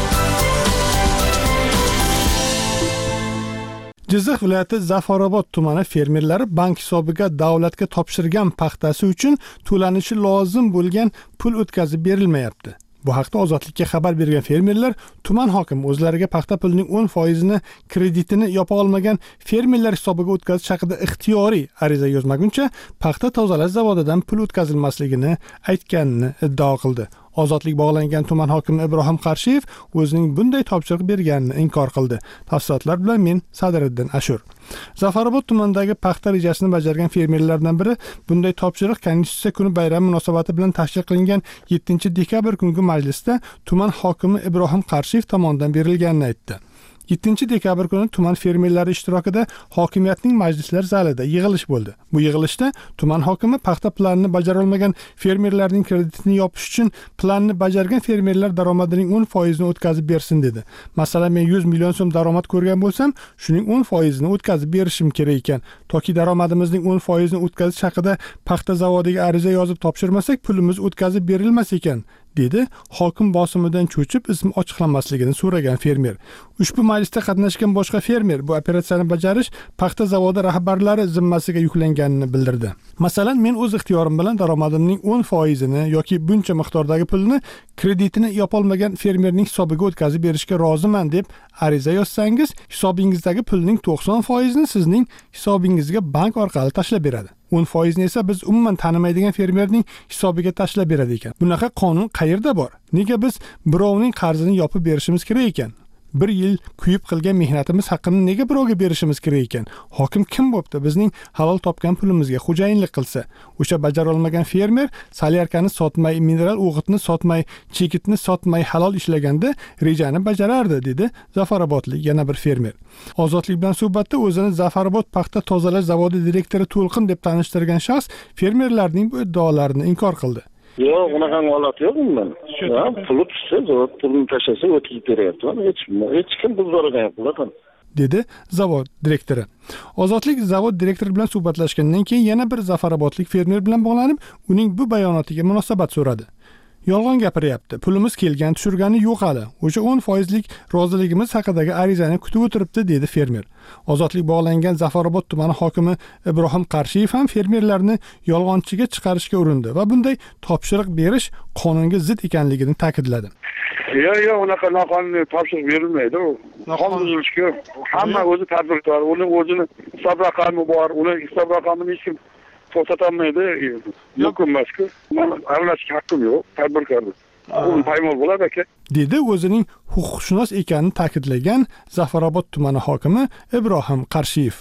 Jizzax viloyati Zafarobod tumani fermerlari bank hisobiga davlatga topshirgan paxtasi uchun to'lanishi lozim bo'lgan pul o'tkazib berilmayapti. Bu haqda Ozodlikka xabar bergan fermerlar tuman hokimi o'zlariga paxta pulining o'n foizini kreditini yopa olmagan fermerlar hisobiga o'tkazish haqida ixtiyoriy ariza yozmaguncha paxta tozalash zavodidan pul o'tkazilmasligini aytganini iddao qildi. Ozodlik bog'langan tuman hokimi Ibrohim Qarshiyev o'zining bunday topshiriq berganini inkor qildi. Tafsilotlar bilan men Sadiriddin Ashur. Zafarobod tumanidagi paxta rejasini bajargan fermerlardan biri bunday topshiriq Konstitutsiya kuni bayrami munosabati bilan tashkil qilingan yettinchi dekabr kungi majlisda tuman hokimi Ibrohim Qarshiyev tomonidan berilganini aytdi. yettinchi dekabr kuni tuman fermerlari ishtirokida hokimiyatning majlislar zalida yig'ilish bo'ldi. Bu yig'ilishda tuman hokimi paxta planini bajara olmagan fermerlarning kreditini yopish uchun planni bajargan fermerlar daromadining o'n foizini o'tkazib bersin dedi. Masalan, men yuz million so'm daromad ko'rgan bo'lsam, shuning o'n foizini o'tkazib berishim kerak ekan. Toki daromadimizning o'n foizini o'tkazish haqida paxta zavodiga ariza yozib topshirmasak, pulimiz o'tkazib berilmas ekan, dedi hokim bosimidan cho'chib ismi ochiqlanmasligini so'ragan fermer. Ushbu majlisda qatnashgan boshqa fermer bu operatsiyani bajarish paxta zavodi rahbarlari zimmasiga yuklanganini bildirdi. Masalan, men o'z ixtiyorim bilan daromadimning o'n foizini yoki buncha miqdordagi pulni kreditini yopolmagan fermerning hisobiga o'tkazib berishga roziman deb ariza yozsangiz, hisobingizdagi pulning to'qson foizini sizning hisobingizga bank orqali tashlab beradi. o'n foizni esa biz umuman tanimaydigan fermerning hisobiga tashlab beradi ekan. Bunaqa qonun qayerda bor? Nega biz birovning qarzini yopib berishimiz kerak ekan? Bir yil kuyib qilgan mehnatimiz haqqini nega birovga berishimiz kerak ekan? Hokim kim bo'pti bizning halol topgan pulimizga xo'jayinlik qilsa? O'sha bajara olmagan fermer solyarkani sotmay, mineral o'g'itni sotmay, chekitni sotmay halol ishlaganda rejani bajarardi, dedi Zafarobodlik yana bir fermer. Ozodlik bilan suhbatda o'zini Zafarobod paxta tozalash zavodi direktori To'lqin deb tanishtirgan shaxs fermerlarning bu iddaolarini inkor qildi. Yo'q, unaqa holat yo'q bundan. Puli tushsa, zavod pulini tashlasa o'tkazib beryapti. Hech hech kim pul so'ramayapti, dedi zavod direktori. Ozodlik zavod direktori bilan suhbatlashgandan keyin yana bir Zafarobodlik fermer bilan bog'lanib, uning bu bayonotiga munosabat so'radi. Yolg'on gapiryapti. Pulimiz kelgan, tushirgani yo'q hali. O'sha o'n foizlik roziligimiz haqidagi arizani kutib o'tiribdi, dedi fermer. Ozodlik bog'langan Zafarobod tumani hokimi Ibrohim Qarshiyev ham fermerlarni yolg'onchiga chiqarishga urindi va bunday topshiriq berish qonunga zid ekanligini ta'kidladi. Yo'q, yo'q, unaqa noqonuniy topshiriq berilmaydi. Qonun buzilishga hamma o'zi tadbirkor, uning o'zini hisob raqami bor, uning hisob raqamini hech kim to'xtatolmaydi. Mumkin emas-ku. Aralashishga haqqim yo'q, tadbirkorda. U paymol bo'ladi aka, dedi o'zining huquqshunos ekanini ta'kidlagan Zafarobod tumani hokimi Ibrohim Qarshiyev.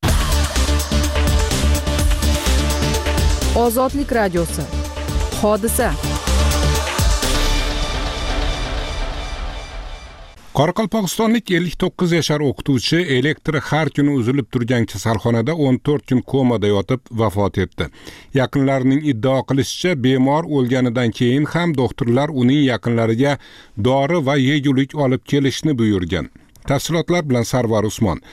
Ozodlik radiosi. Hodisa. Qoraqalpog'istonlik ellik to'qqiz yashar o'qituvchi elektri har kuni uzilib turgan kasalxonada o'n to'rt kun komada yotib vafot etdi. Yaqinlarining iddao qilishicha, bemor o'lganidan keyin ham doktorlar uning yaqinlariga dori va yegulik olib kelishni buyurgan. Tafsilotlar bilan Sarvar Usmon.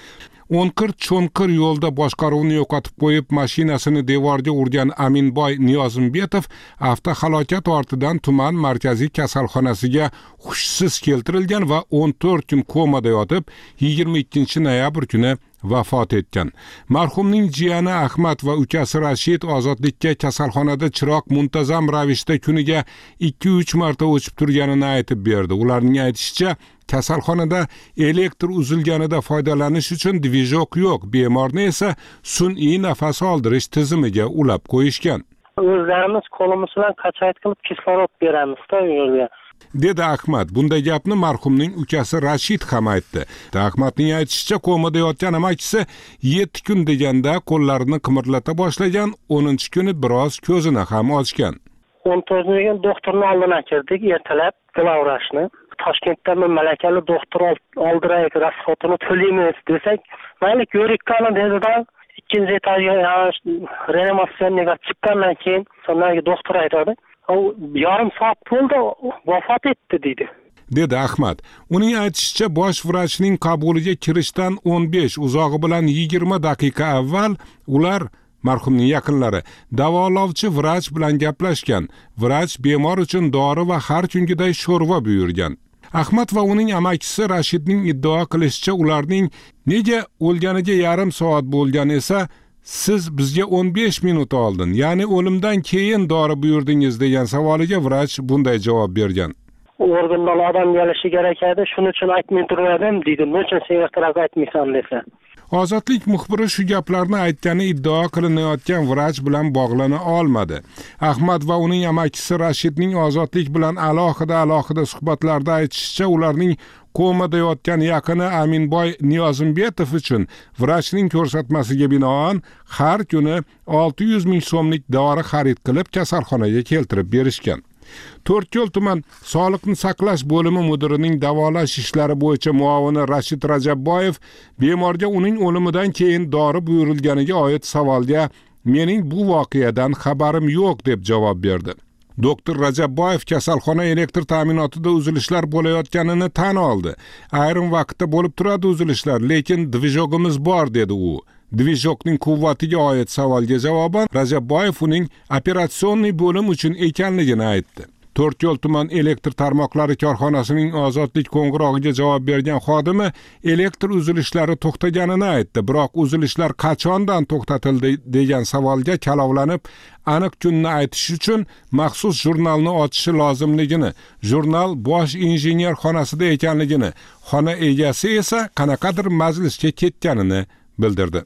o'nqir cho'nqir yo'lda boshqaruvni yo'qotib qo'yib mashinasini devorga urgan Aminboy Niyozimbetov avtohalokat ortidan tuman markaziy kasalxonasiga hushsiz keltirilgan va o'n to'rt kun komada yotib yigirma ikkinchi noyabr kuni vafot etgan. Marhumning jiyani Ahmad va ukasi Rashid ozodlikka kasalxonada chiroq muntazam ravishda kuniga ikki uch marta o'chib turganini aytib berdi. Ularning aytishicha, kasalxonada elektr uzilganida foydalanish uchun dvijok yo'q, bemorni esa sun'iy nafas oldirish tizimiga ulab qo'yishgan. O'zlarimiz qo'limiz bilan qachayt qilib kislorod beramiz-da yo'lga. Dedi Ahmad. Bunday gapni marhumning ukasi Rashid ham aytdi. Ahmadning aytishicha, komada yotgan amakisi yetti kun deganda qo'llarini qimirlata boshlagan, o'ninchi kuni biroz ko'zini ham ochgan. o'n to'rtinchi kun doktorning oldiga kirdik, ertalab glavrashni. Toshkentdan malakali doktor oldirak rasxotini to'laymiz desak, mayli ko'rik qilin dedi-da. Ikkinchi etajga reanimatsiyaga chiqqandan keyin sonraki doktor aytadi, "U yarim soat bo'ldi, vafot etdi" dedi. Dedi Ahmad. Uning aytishicha, bosh vrachning qabuliga kirishdan o'n besh, uzog'i bilan yigirma daqiqa avval ular marhumning yaqinlari davolovchi vrach bilan gaplashgan. Vrach bemor uchun dori va har kungiday sho'rva buyurgan. Ahmad va uning amakisi Rashidning iddao qilishicha, ularning nega o'lganiga yarim soat bo'lgan esa, siz bizga o'n besh minut oldin, ya'ni o'limdan keyin dori buyurdingiz degan savoliga vrach bunday javob bergan. Organdan odam kelishi kerak edi, shuning uchun aytmay turmadim dedi. Nechun sen ertaroq aytmaysan desa. Ozodlik muxbiri shu gaplarni aytgani iddao qilinayotgan vrach bilan bog'lana olmadi. Ahmad va uning amakisi Rashidning Ozodlik bilan alohida-alohida suhbatlarda aytishicha, ularning komada yotgan yaqini Aminboy Niyozimbetov uchun vrachning ko'rsatmasiga binoan har kuni olti yuz ming so'mlik dori xarid qilib kasalxonaga keltirib berishgan. To'rtko'l tuman Sog'liqni saqlash bo'limi mudirining davolash ishlari bo'yicha muavini Rashid Rajabboyev bemorga uning o'limidan keyin dori buyurilganiga oid savolga "Mening bu voqeadan xabarim yo'q" deb javob berdi. Doktor Rajabboyev kasalxona elektr ta'minotida uzilishlar bo'layotganini tan oldi. Ayrim vaqtda bo'lib turadi uzilishlar, lekin dvijogimiz bor dedi u. Dvijokning quvvatiga oid savolga javoban Rajabboyev uning operatsionniy bo'lim uchun ekanligini aytdi. To'rtko'l tuman elektr tarmoqlari korxonasining Ozodlik qo'ng'irog'iga javob bergan xodimi elektr uzilishlari to'xtaganini aytdi, biroq uzilishlar qachondan to'xtatildi degan savolga kalovlanib, aniq kunni aytish uchun maxsus jurnalni ochishi lozimligini, jurnal bosh injener xonasida ekanligini, xona egasi esa qanaqadir majlisga ketganini bildirdi.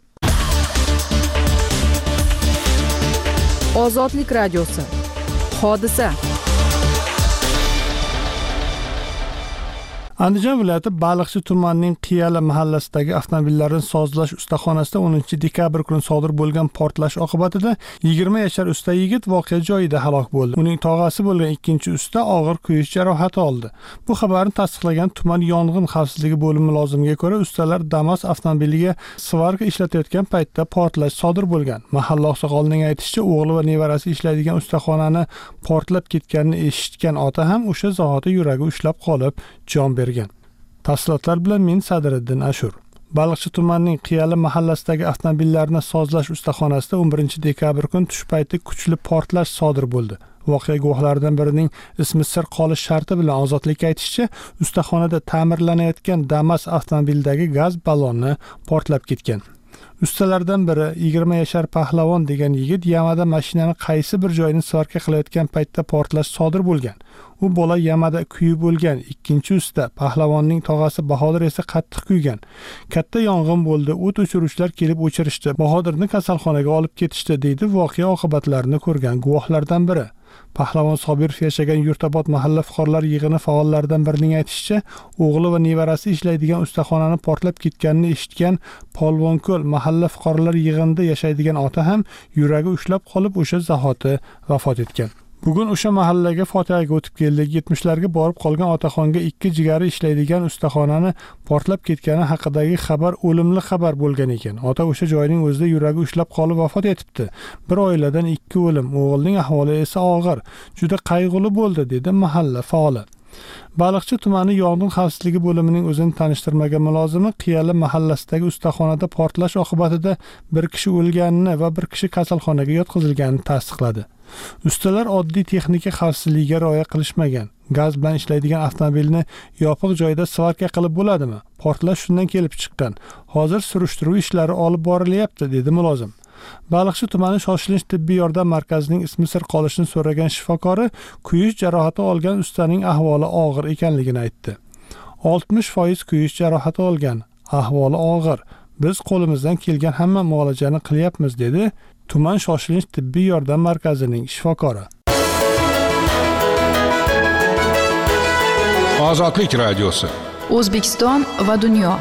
Ozodlik radiosi. Hodisa. Andijon viloyati Baliqchi tumanining Qiyali mahallasidagi avtomobillarni sozlash ustaxonasida o'ninchi dekabr kuni sodir bo'lgan portlash oqibatida yigirma yashar usta yigit voqea joyida halok bo'ldi. Uning tog'asi bo'lgan ikkinchi usta og'ir kuyish jarohati oldi. Bu xabarni tasdiqlagan tuman yong'in xavfsizligi bo'limi mulozimiga ko'ra, ustalar Damas avtomobiliga svarka ishlatayotgan paytda portlash sodir bo'lgan. Mahalla oqsoqolining aytishicha, o'g'li va nevarasi ishlaydigan ustaxonani portlab ketganini eshitgan ota ham o'sha zahoti yuragi ushlab qolib, jon bergan. Tafsilotlar bilan men Sadiriddin Ashur. Baliqchi tumanining Qiyali mahallasidagi avtomobillarni sozlash ustaxonasida o'n birinchi dekabr kuni tush payti kuchli portlash sodir bo'ldi. Voqea guvohlaridan birining ismi sir qolish sharti bilan Ozodlikka aytishicha, ustaxonada ta'mirlanayotgan Damas avtomobilidagi gaz balloni portlab ketgan. Ustalardan biri yigirma yashar Pahlavon degan yigit yamada mashinani qaysi bir joyini svarka qilayotgan paytda portlash sodir bo'lgan. U bola yamada kuyib bo'lgan. Ikkinchi usta Pahlavonning tog'asi Bahodir esa qattiq kuygan. Katta yong'in bo'ldi. O't o'chiruvchilar kelib o'chirishdi. Bahodirni kasalxonaga olib ketishdi, deydi voqea oqibatlarini ko'rgan guvohlardan biri. Pahlavon Sobirov yashagan Yurtabod mahalla fuqarolar yig'ini faollaridan birining aytishicha, o'g'li va nevarasi ishlaydigan ustaxonani portlab ketganini eshitgan Polvonko'l mahalla fuqarolar yig'inida yashaydigan ota ham yuragi ushlab qolib o'sha zahoti vafot etgan. Bugun o'sha mahallaga fotihaga o'tib keldik. yetmishlarga borib qolgan otaxonga ikki jigari ishlaydigan ustaxonani portlab ketgani haqidagi xabar o'limli xabar bo'lgan ekan. Ota o'sha joyning o'zida yuragi ushlab qolib vafot etibdi. Bir oiladan ikki o'lim, o'g'ilning ahvoli esa og'ir. Juda qayg'uli bo'ldi, dedi mahalla faoli. Baliqchi tumani yong'in xavfsizligi bo'limining o'zini tanishtirmagan mulozimi Qiyali mahallasidagi ustaxonada portlash oqibatida bir kishi o'lganini va bir kishi kasalxonaga yotqizilganini tasdiqladi. Ustalar oddiy texnika xavfsizligiga rioya qilishmagan. Gaz bilan ishlaydigan avtomobilni yopiq joyda svarka qilib bo'ladimi? Portlash shundan kelib chiqqan. Hozir surishtiruv ishlari olib borilyapti, dedi mulozim. Baliqchi tumani shoshilinch tibbiy yordam markazining ismi sir qolishini so'ragan shifokori kuyish jarohati olgan ustaning ahvoli og'ir ekanligini aytdi. oltmish foiz kuyish jarohati olgan, ahvoli og'ir. Biz qo'limizdan kelgan hamma muolajani qilyapmiz, dedi tuman shoshilinch tibbiy yordam markazining shifokori. Ozodlik radiosi. O'zbekiston va dunyo.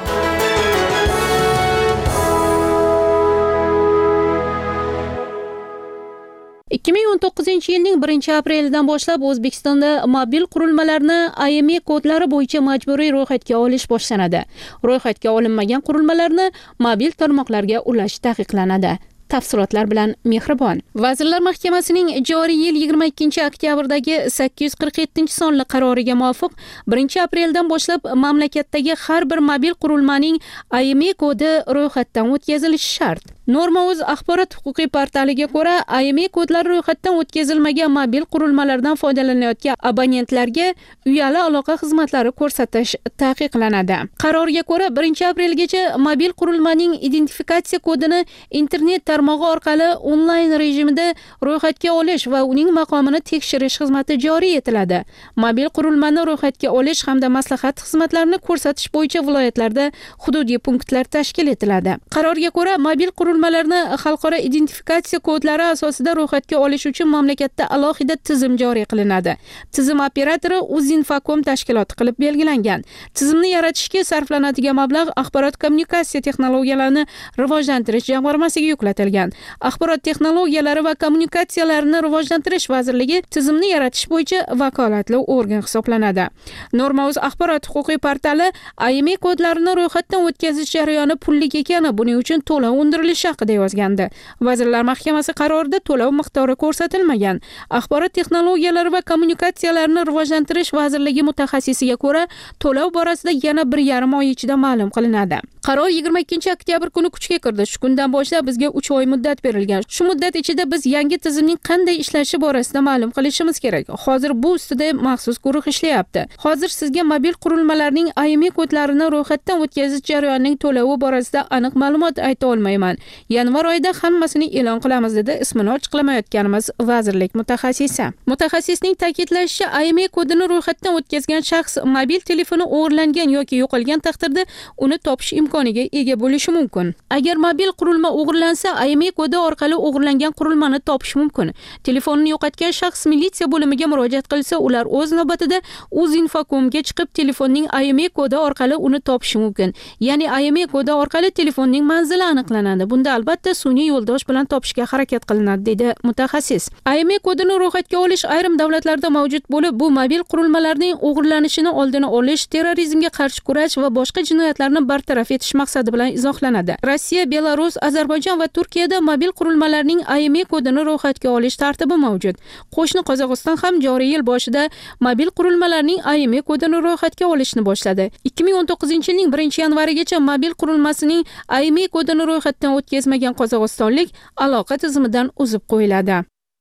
ikki ming o'n to'qqizinchi yilning birinchi aprelidan boshlab O'zbekistonda mobil qurilmalarni I M E I kodlari bo'yicha majburiy ro'yxatga olish boshlanadi. Ro'yxatga olinmagan qurilmalarni mobil tarmoqlarga ulash taqiqlanadi. Tafsilotlar bilan Mehribon. Vazirlar Mahkamasining joriy yil yigirma ikkinchi oktyabrdagi sakkiz yuz qirq yettinchi sonli qaroriga muvofiq birinchi apreldan boshlab mamlakatdagi har bir mobil qurilmaning I M E I kodi ro'yxatdan o'tkazilishi shart. Norma.uz axborot huquqiy portaliga ko'ra, I M E I kodlari ro'yxatdan o'tkazilmagan mobil qurilmalardan foydalanayotgan abonentlarga uyali aloqa xizmatlari ko'rsatish taqiqlanadi. Qarorga ko'ra, birinchi aprelgacha mobil qurilmaning identifikatsiya kodini internet tarmog'i orqali onlayn rejimida ro'yxatga olish va uning maqomini tekshirish xizmati joriy etiladi. Mobil qurilmani ro'yxatga olish hamda maslahat xizmatlarini ko'rsatish bo'yicha viloyatlarda hududiy punktlar tashkil etiladi. Qarorga ko'ra, mobil qurilmalarni xalqaro identifikatsiya kodlari asosida ro'yxatga olish uchun mamlakatda alohida tizim joriy qilinadi. Tizim operatori Uzinfocom tashkiloti qilib belgilangan. Tizimni yaratishga sarflanadigan mablag' axborot kommunikatsiya texnologiyalarini rivojlantirish jamg'armasiga yuklatilgan. Axborot texnologiyalari va kommunikatsiyalarini rivojlantirish vazirligi tizimni yaratish bo'yicha vakolatli organ hisoblanadi. Norma.uz axborot huquqiy portali I M E I kodlarini ro'yxatdan o'tkazish jarayoni pullik ekani, buning uchun to'lov undirilishi haqida yozgandi. Vazirlar Mahkamasi qarorida to'lov miqdori ko'rsatilmagan. Axborot texnologiyalari va kommunikatsiyalarini rivojlantirish vazirligi mutaxassisiga ko'ra, to'lov borasida yana bir yarim oy ichida ma'lum qilinadi. Qaror yigirma ikkinchi oktyabr kuni kuchga kirdi. Shu kundan boshlab bizga uch oy muddat berilgan. Shu muddat ichida biz yangi tizimning qanday ishlashi borasida ma'lum qilishimiz kerak. Hozir bu ustida maxsus guruh ishlayapti. Hozir sizga mobil qurilmalarning I M E I kodlarini ro'yxatdan o'tkazish jarayonining to'lovi borasida aniq ma'lumot ayta olmayman. Yanvar oyida hammasini e'lon qilamiz, dedi ismini ochiqlamayotganimiz vazirlik mutaxassisi. Mutaxassisning ta'kidlashicha, I M E I kodini ro'yxatdan o'tkazgan shaxs mobil telefoni o'g'irlangan yoki yo'qolgan taqdirda uni topish imkoniga ega bo'lishi mumkin. Agar mobil qurilma o'g'irlansa, I M E I kodi orqali o'g'irlangan qurilmani topish mumkin. Telefonni yo'qotgan shaxs militsiya bo'limiga murojaat qilsa, ular o'z navbatida Uzinfocomga chiqib telefonning I M E I kodi orqali uni topishi mumkin. Ya'ni I M E I kodi orqali telefonning manzili aniqlanadi. Bunda albatta sun'iy yo'ldosh bilan topishga harakat qilinadi, dedi mutaxassis. I M E I kodini ro'yxatga olish ayrim davlatlarda mavjud bo'lib, bu mobil qurilmalarning o'g'irlanishini oldini olish, terrorizmga qarshi kurash va boshqa jinoyatlarni bartaraf etish maqsadi bilan izohlanadi. Rossiya, Belarus, Ozarbayjon va Turkiyada mobil qurilmalarning I M E I kodini ro'yxatga olish tartibi mavjud. Qo'shni Qozog'iston ham joriy yil boshida mobil qurilmalarning I M E I kodini ro'yxatga olishni boshladi. ikki ming o'n to'qqizinchi yilning birinchi yanvarigacha mobil qurilmasining I M E I kodini ro'yxatdan o'tkazmagan qozog'istonlik aloqa tizimidan uzib qo'yiladi.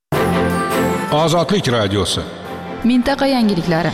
Ozodlik radiosi. Mintaqa yangiliklari.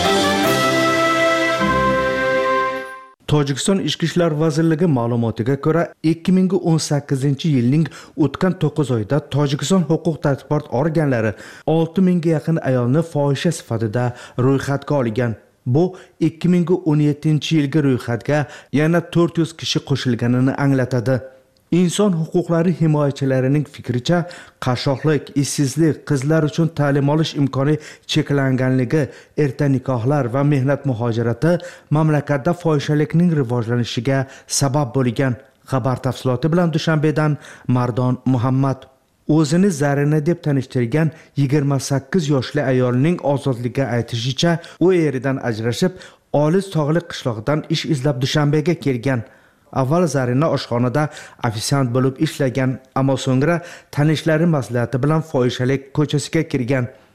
Tojikiston Ichki ishlar vazirligi ma'lumotiga ko'ra, ikki ming o'n sakkizinchi yilning o'tgan to'qqiz oyida Tojikiston huquq tartibot organlari olti mingga yaqin ayolni fohisha sifatida ro'yxatga olgan. Bu ikki ming o'n yettinchi yilgi ro'yxatga yana to'rt yuz kishi qo'shilganini anglatadi. Inson huquqlari himoyachilarining fikricha, qashshoqlik, ishsizlik, qizlar uchun ta'lim olish imkoni cheklanganligi, erta nikohlar va mehnat muhojirati mamlakatda fohishalikning rivojlanishiga sabab bo'lgan. Xabar tafsiloti bilan Dushanbedan Mardon Muhammad. O'zini Zarina deb tanishtirgan yigirma sakkiz yoshli ayolning ozodlikka aytishicha, u eridan ajrashib, olis tog'li qishloqdan ish izlab Dushanbega kelgan. Avval Zarina oshxonada ofisiant bo'lib ishlagan, ammo so'ngra tanishlari maslahati bilan fohishalik ko'chasiga kirgan.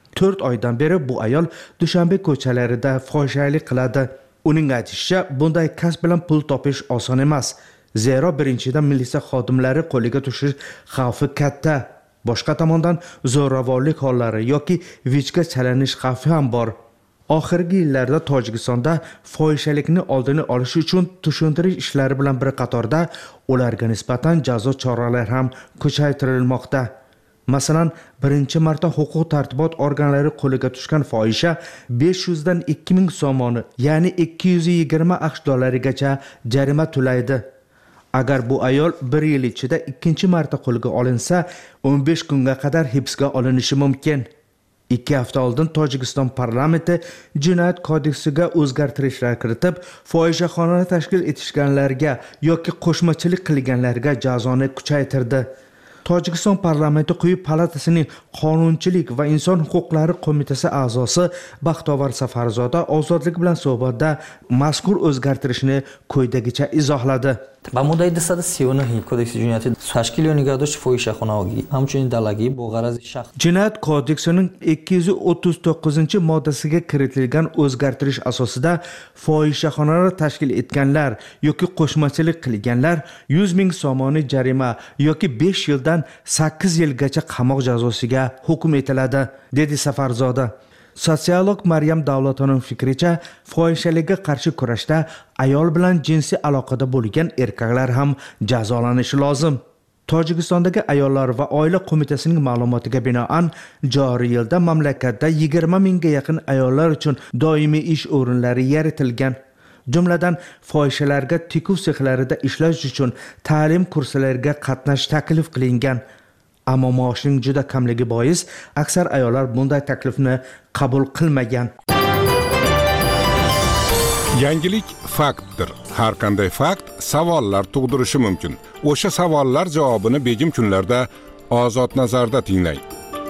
to'rt oydan beri bu ayol Dushanbe ko'chalarida fohishalik qiladi. Uning aytishicha, bunday kasb bilan pul topish oson emas. Zero birinchidan militsiya xodimlari qo'liga tushish xavfi katta. Boshqa tomondan zo'ravonlik hollari yoki vijga chalanish xavfi ham bor. Oxirgi yillarda Tojikistonda fohishalikni oldini olish uchun tushuntirish ishlari bilan bir qatorda ularga nisbatan jazo choralari ham kuchaytirilmoqda. Masalan, birinchi marta huquq tartibot organlari qo'liga tushgan fohisha besh yuz dan ikki ming so'moni, ya'ni ikki yuz yigirma aqsh dollarigacha jarima to'laydi. Agar bu ayol bir yil ichida ikkinchi marta qo'lga olinsa, o'n besh kunga qadar hibsga olinishi mumkin. ikki hafta oldin Tojikiston parlamenti jinoyat kodeksiga o'zgartirishlar kiritib, fohishaxonani tashkil etishganlarga yoki qo'shmachilik qilganlarga jazoni kuchaytirdi. Tojikiston parlamenti quyi palatasining qonunchilik va inson huquqlari qo'mitasi a'zosi Baxtovar Safarzoda ozodlik bilan suhbatda mazkur o'zgartirishni quyidagicha izohladi. با مدت صد و سی و نه کودکس جنایت تشکیل و نگهداشت فاحشه‌خانگی همچنین دلگی با غرض شخص Jinoyat kodeksining ikki yuz o'ttiz to'qqizinchi moddasiga kiritilgan o'zgartirish asosida fohishaxonalar tashkil etganlar yoki qo'shmachilik qilganlar yuz ming so'moni jarima yoki besh yildan sakkiz yilgacha qamoq jazosiga hukm etiladi, dedi Safarzoda. Sotsiolog Maryam Davlatovning fikricha, fohishalikka qarshi kurashda ayol bilan jinsiy aloqada bo'lgan erkaklar ham jazolanishi lozim. Tojikistondagi ayollar va oila qo'mitasining ma'lumotiga binoan joriy yilda mamlakatda yigirma mingga yaqin ayollar uchun doimiy ish o'rinlari yaratilgan. Jumladan, fohishalarga tikuv sexlarida ishlash uchun ta'lim kurslariga qatnash taklif qilingan. Ammo maoshning juda kamligi bois aksar ayollar bunday taklifni qabul qilmagan. Yangilik faktdir. Har qanday fakt savollar tug'dirishi mumkin. O'sha savollar javobini begim kunlarda Ozod nazarda tinglang.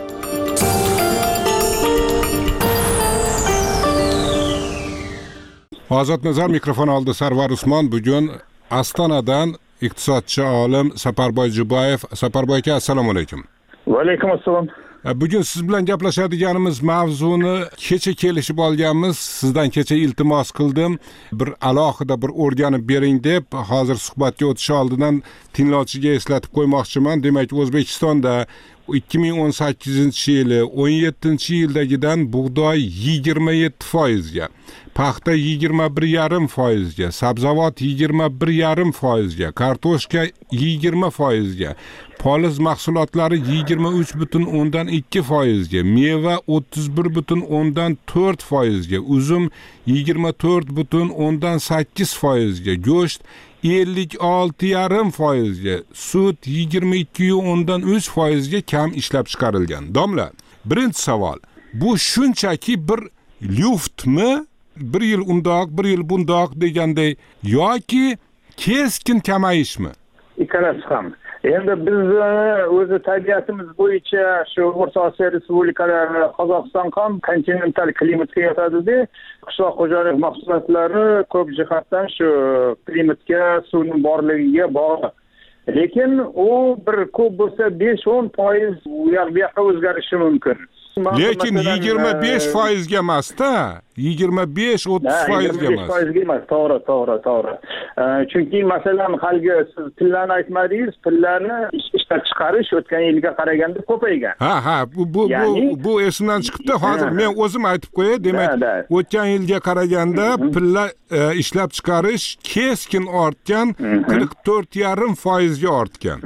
Ozod nazar mikrofon oldi. Sarvar Usmon bugun Astonadan iqtisodchi olim Saparboy Jubayev. Saparboy aka, assalomu alaykum. Va alaykum assalom. Bugun siz bilan gaplashadiganimiz mavzuni kecha kelishib olganmiz. Sizdan kecha iltimos qildim. Bir alohida bir o'rganib bering deb, hozir suhbatga o'tish oldidan tinglovchiga eslatib qo'ymoqchiman. Demak, O'zbekistonda ikki ming o'n sakkizinchi yili o'n yettinchi yildagidan bug'doy yigirma yetti foizga, paxta yigirma bir yarim foizga, sabzavot yigirma bir yarim foizga, kartoshka yigirma foizga, poliz mahsulotlari yigirma uch butun o'ndan ikki foizga, meva o'ttiz bir butun o'ndan to'rt foizga, uzum yigirma to'rt butun o'ndan sakkiz foizga, go'sht ellik olti yarim foizga, sut yigirma ikki o'ndan uch foizga kam ishlab chiqarilgan. Domla, birinchi savol, bu shunchaki bir luftmi? Bir yil undoq, bir yil bundoq deganday yoki keskin kamayishmi? Ikkalasi ham. Endi biz o'zi tabiatimiz bo'yicha shu O'rta Osiyo respublikalari, Qozog'iston ham kontinental klimatga yotadi-da, qishloq xo'jalik mahsulotlari ko'p jihatdan shu klimatga, suvning borligiga bog'liq. Lekin u bir ko'p bo'lsa besh o'n foiz u yoqqa o'zgarishi mumkin. Lekin yigirma besh foizga emas-da, yigirma besh o'ttiz foizga emas. yigirma besh foizga emas, to'g'ri, to'g'ri, to'g'ri. Chunki masalan, haligi siz pillarni aytmadingiz, pillarni ishlab chiqarish o'tgan yilga qaraganda ko'paygan. Ha, ha, bu bu bu bu esimdan chiqibdi. Hozir men o'zim aytib qo'yay, demak, o'tgan yilga qaraganda pilla ishlab chiqarish keskin ortgan, qirq to'rt yarim foizga ortgan.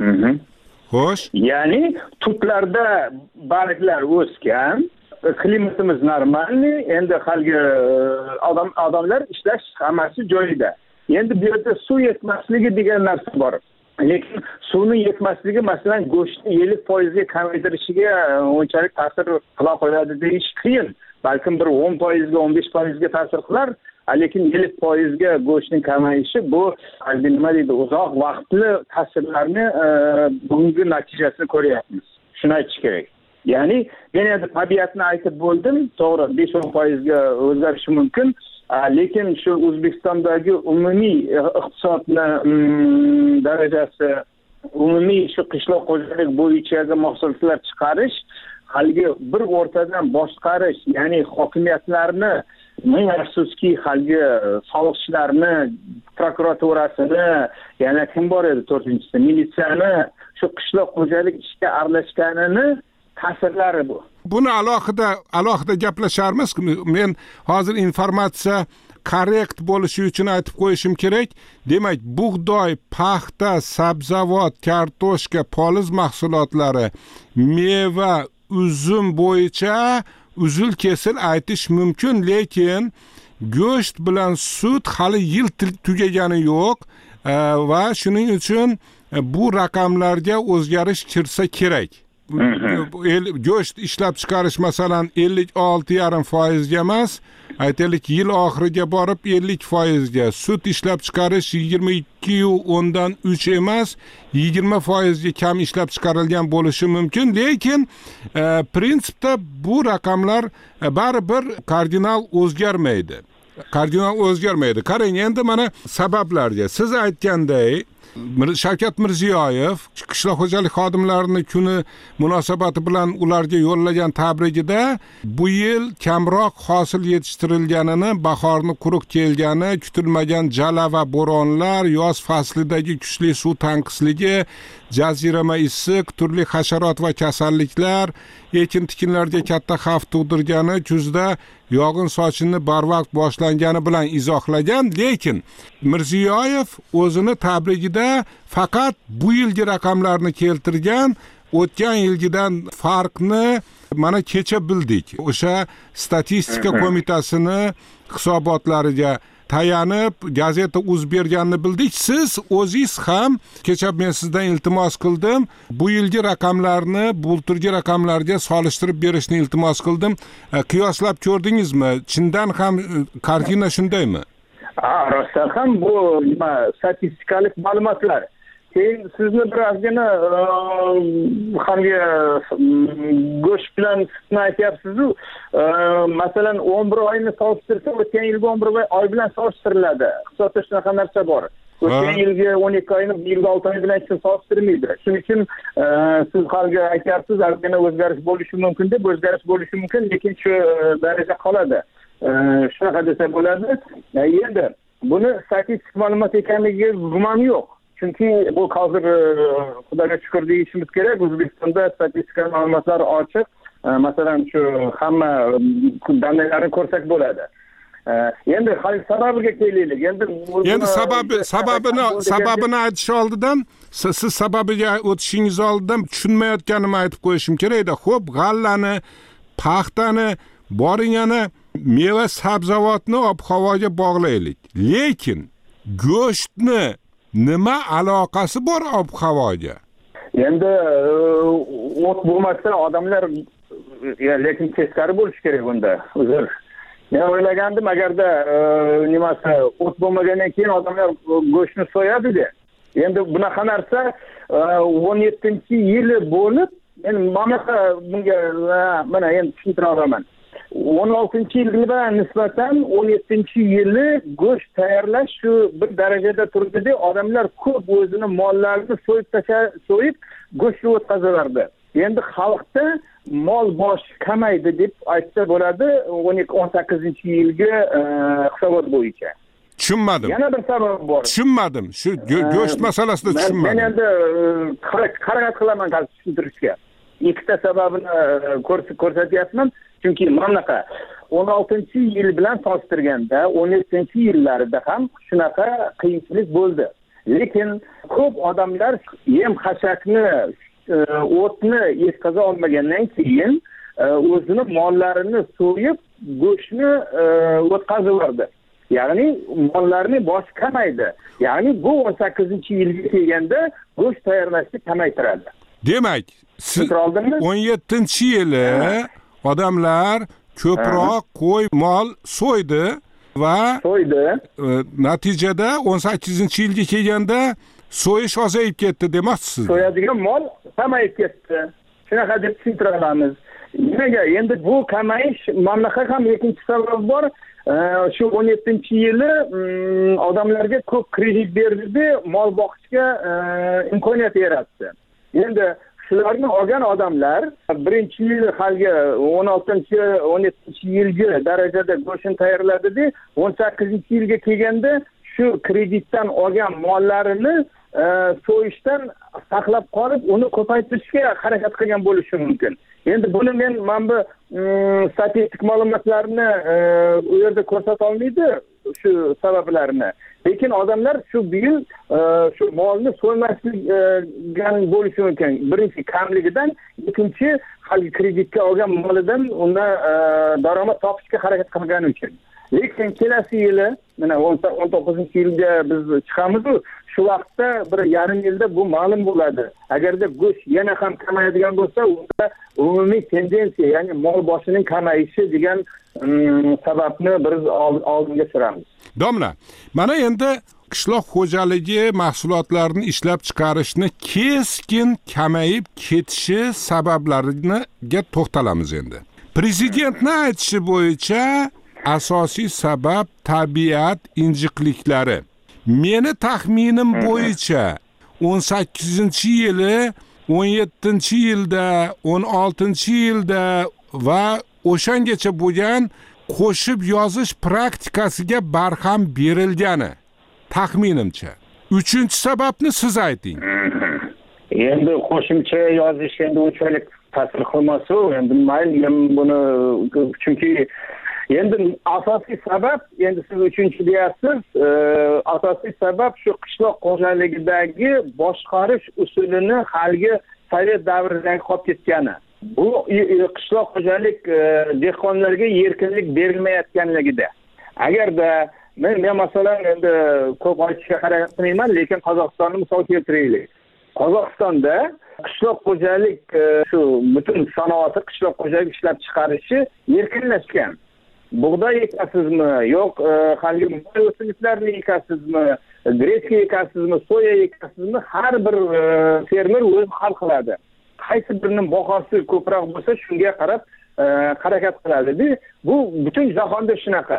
Xo'sh. Ya'ni tutlarda barglar o'sgan, klimatimiz normalniy, endi haligi odam odamlar ishlash hammasi joyida. Endi bu yerda suv yetmasligi degan narsa bor. Lekin suvning yetmasligi masalan go'shtni ellik foizga kamaytirishiga unchalik ta'sir qila qo'yadi deyish qiyin. Balkim bir o'n foizga, o'n besh foizga ta'sir qilar. Lekin ellik foizga go'shtning kamayishi bu nima deydi, uzoq vaqtli ta'sirlarni bugungi natijasini ko'ryapmiz. Shuni aytish kerak. Ya'ni men endi tabiatni aytib bo'ldim, to'g'ri besh o'n foizga o'zgarishi mumkin, lekin shu O'zbekistondagi umumiy iqtisodni darajasi, umumiy shu qishloq xo'jalik bo'yicha mahsulotlar chiqarish haligi bir o'rtadan boshqarish, ya'ni hokimiyatlarni, ming afsuski haligi soliqchilarni, prokuraturasini, yana kim bor edi to'rtinchisi, militsiyani, shu qishloq xo'jalik ishiga aralashganini ta'sirlari bu. Buni alohida alohida gaplasharmiz. Men hozir informatsiya korrekt bo'lishi uchun aytib qo'yishim kerak. Demak, bug'doy, paxta, sabzavot, kartoshka, poliz mahsulotlari, meva, uzum bo'yicha uzil-kesil aytish mumkin, lekin go'sht bilan sut hali yil tugagani yo'q va shuning uchun bu raqamlarga o'zgarish kirsa kerak. Go'sht ishlab chiqarish masalan ellik olti yarim foizga emas, aytaylik yil oxiriga borib ellik foizga, sut ishlab chiqarish yigirma ikki o'ndan uch emas, yigirma foizga kam ishlab chiqarilgan bo'lishi mumkin, lekin e, prinsipda bu raqamlar e, baribir kardinal o'zgarmaydi. Kardinal o'zgarmaydi. Qarang, endi mana sabablarga. Siz aytganday, Shavkat Mirziyoyev qishloq xo'jalik xodimlarini kuni munosabati bilan ularga yo'llagan tabrigida bu yil kamroq hosil yetishtirilganini, bahorni quruq kelgani, kutilmagan jala va bo'ronlar, yoz faslidagi kuchli suv tanqisligi, jazirama issiq, turli hasharot va kasalliklar ekin-tikinlarga katta xavf tug'dirgani, kuzda yog'in sochinni barvaqt boshlangani bilan izohlagan, lekin Mirziyoyev o'zini tabrigida faqat bu yilgi raqamlarni keltirgan, o'tgan yilgidan farqni mana kecha bildik. O'sha statistika qo'mitasini hisobotlariga tayanib gazeta uz berganini bildik. Siz o'zingiz ham kecha men sizdan iltimos qildim, bu yilgi raqamlarni bulturgi raqamlarga solishtirib berishni iltimos qildim. Qiyoslab ko'rdingizmi? Chindan ham kartina shundaymi? Ha, rostdan ham bu nima statistikalik ma'lumotlar. Keyin sizni birozgina hamga go'sht bilan sutni aytyapsiz-ku, masalan o'n bir oyni solishtirsa, o'tgan yilgi o'n bir oy bilan solishtiriladi. Hisobda shunaqa narsa bor. O'tgan yilgi o'n ikki oyni bu yilgi olti oy bilan hech kim solishtirmaydi. Shuning uchun siz halga aytyapsiz, ozgina o'zgarish bo'lishi mumkin deb, o'zgarish bo'lishi mumkin, lekin shu daraja qoladi. Shunaqa desa bo'ladi. Endi buni statistik ma'lumot ekanligiga gumon yo'q. Chunki bu hozir xudoga shukr deyishimiz kerak, O'zbekistonda statistika ma'lumotlari ochiq. Masalan, shu hamma dalillarni ko'rsak bo'ladi. Endi hali sababiga kelaylik. Endi endi sababi sababini sababini aytish oldidan, siz sababiga o'tishingiz oldidan tushunmayotganimni aytib qo'yishim kerak-da. Xo'p, g'allani, paxtani, boring yana meva sabzavotni ob-havoga bog'laylik. Lekin go'shtni nima aloqasi bor ob-havoga? Endi o't bo'lmasa odamlar, lekin teskari bo'lish kerak bunda. Uzr. Men o'ylagandim, agarda nimasi o't bo'lmagandan keyin odamlar go'shtni so'yadi-da. Endi bunaqa narsa o'n yettinchi yili bo'lib, men mana bunga mana endi tushuntira olaman. o'n oltinchi yilga nisbatan o'n yettinchi yili go'sht tayyorlash shu bir darajada turdi-da, odamlar ko'p o'zini mollarini so'yib tashlab, so'yib go'shtni o'tkazaverdi. Endi xalqda mol boshi kamaydi deb aytsa bo'ladi o'n sakkizinchi yilgi hisobot bo'yicha. Tushunmadim. Yana bir sabab bor. Tushunmadim. Shu go'sht masalasida tushunmadim. Men endi harakat qilaman tushuntirishga. Ikkita sababini ko'rsatyapman. Chunki mamlaqa o'n oltinchi yil bilan solishtirganda o'n yettinchi yillarida ham shunaqa qiyinchilik bo'ldi. Lekin ko'p odamlar yem xashakni, o'tni yetkaza olmagandan keyin o'zini mollarini so'yib, go'shtni o'tkazaverdi. Ya'ni mollarning boshi kamaydi. Ya'ni bu o'n sakkizinchi yilga kelganda go'sht tayyorlashni kamaytiradi. Demak, o'n yettinchi yili odamlar ko'proq qo'y, mol so'ydi va so'ydi. Natijada o'n sakkizinchi yilga kelganda so'yish ozayib ketdi demoqchisiz. So'yadigan mol kamayib ketdi. Shunaqa deb tushuntira olamiz. Nimaga? Endi bu kamayish mamlakat ham ikkinchi sabab bor. Shu o'n yettinchi yili odamlarga ko'p kredit berdi, mol boqishga imkoniyat yaratdi. Endi shularni olgan odamlar birinchi yil haligi o'n oltinchi o'n yettinchi yilgi darajada go'shtni tayyorladida o'n sakkizinchi yilga kelganda shu kreditdan olgan mollarini so'yishdan saqlab qolib uni ko'paytirishga harakat qilgan bo'lishi mumkin. Endi buni men mana bu statistik ma'lumotlarni u yerda ko'rsata olmaydi shu sabablarni. Lekin odamlar shu yil shu molni so'ymasligan bo'lishi mumkin. Birinchi kamligidan, ikkinchi hali kreditga olgan molidan unda daromad topishga harakat qilgani uchun. Lekin kelasi yili, mana o'n to'qqizinchi yilga biz chiqamiz, shu vaqtda bir yarim yilda bu ma'lum bo'ladi. Agarda go'sht yana ham kamayadigan bo'lsa, unda umumiy tendensiya, ya'ni mol boshining kamayishi degan sababni biz oldinga suramiz. Domla, mana endi qishloq xo'jaligi mahsulotlarini ishlab chiqarishni keskin kamayib ketishi sabablariga to'xtalamiz endi. Prezidentning aytishi bo'yicha asosiy sabab tabiat injiqliklari. Meni taxminim bo'yicha o'n sakkizinchi yili, o'n yettinchi yilda, o'n oltinchi yilda va o'shangacha bo'lgan qo'shib yozish praktikasiga barham berilgani taxminimcha. Uchinchi sababni siz ayting. Endi qo'shimcha yozish endi unchalik ta'sir qilmasa, endi mayli buni chunki endi asosiy sabab, endi siz uchinchi deyapsiz, asosiy sabab shu qishloq xo'jaligidagi boshqarish usulini haligi sovet davridagi qolib ketgani. Bu qishloq xo'jalik dehqonlarga erkinlik berilmayotganligida. Agarda men men masalan endi ko'p aytishga harakat qilmayman, lekin Qozog'istonni misol keltiraylik. Qozog'istonda qishloq xo'jalik shu butun sanoati qishloq xo'jalik ishlab chiqarishi erkinlashgan. Bug'doy ekasizmi, yo'q haligi moy o'simliklarni ekasizmi, greska ekasizmi, soya ekasizmi, har bir fermer o'zi hal qiladi. Qaysi birining bahosi ko'proq bo'lsa, shunga qarab harakat qiladi. Bu butun jahonda shunaqa.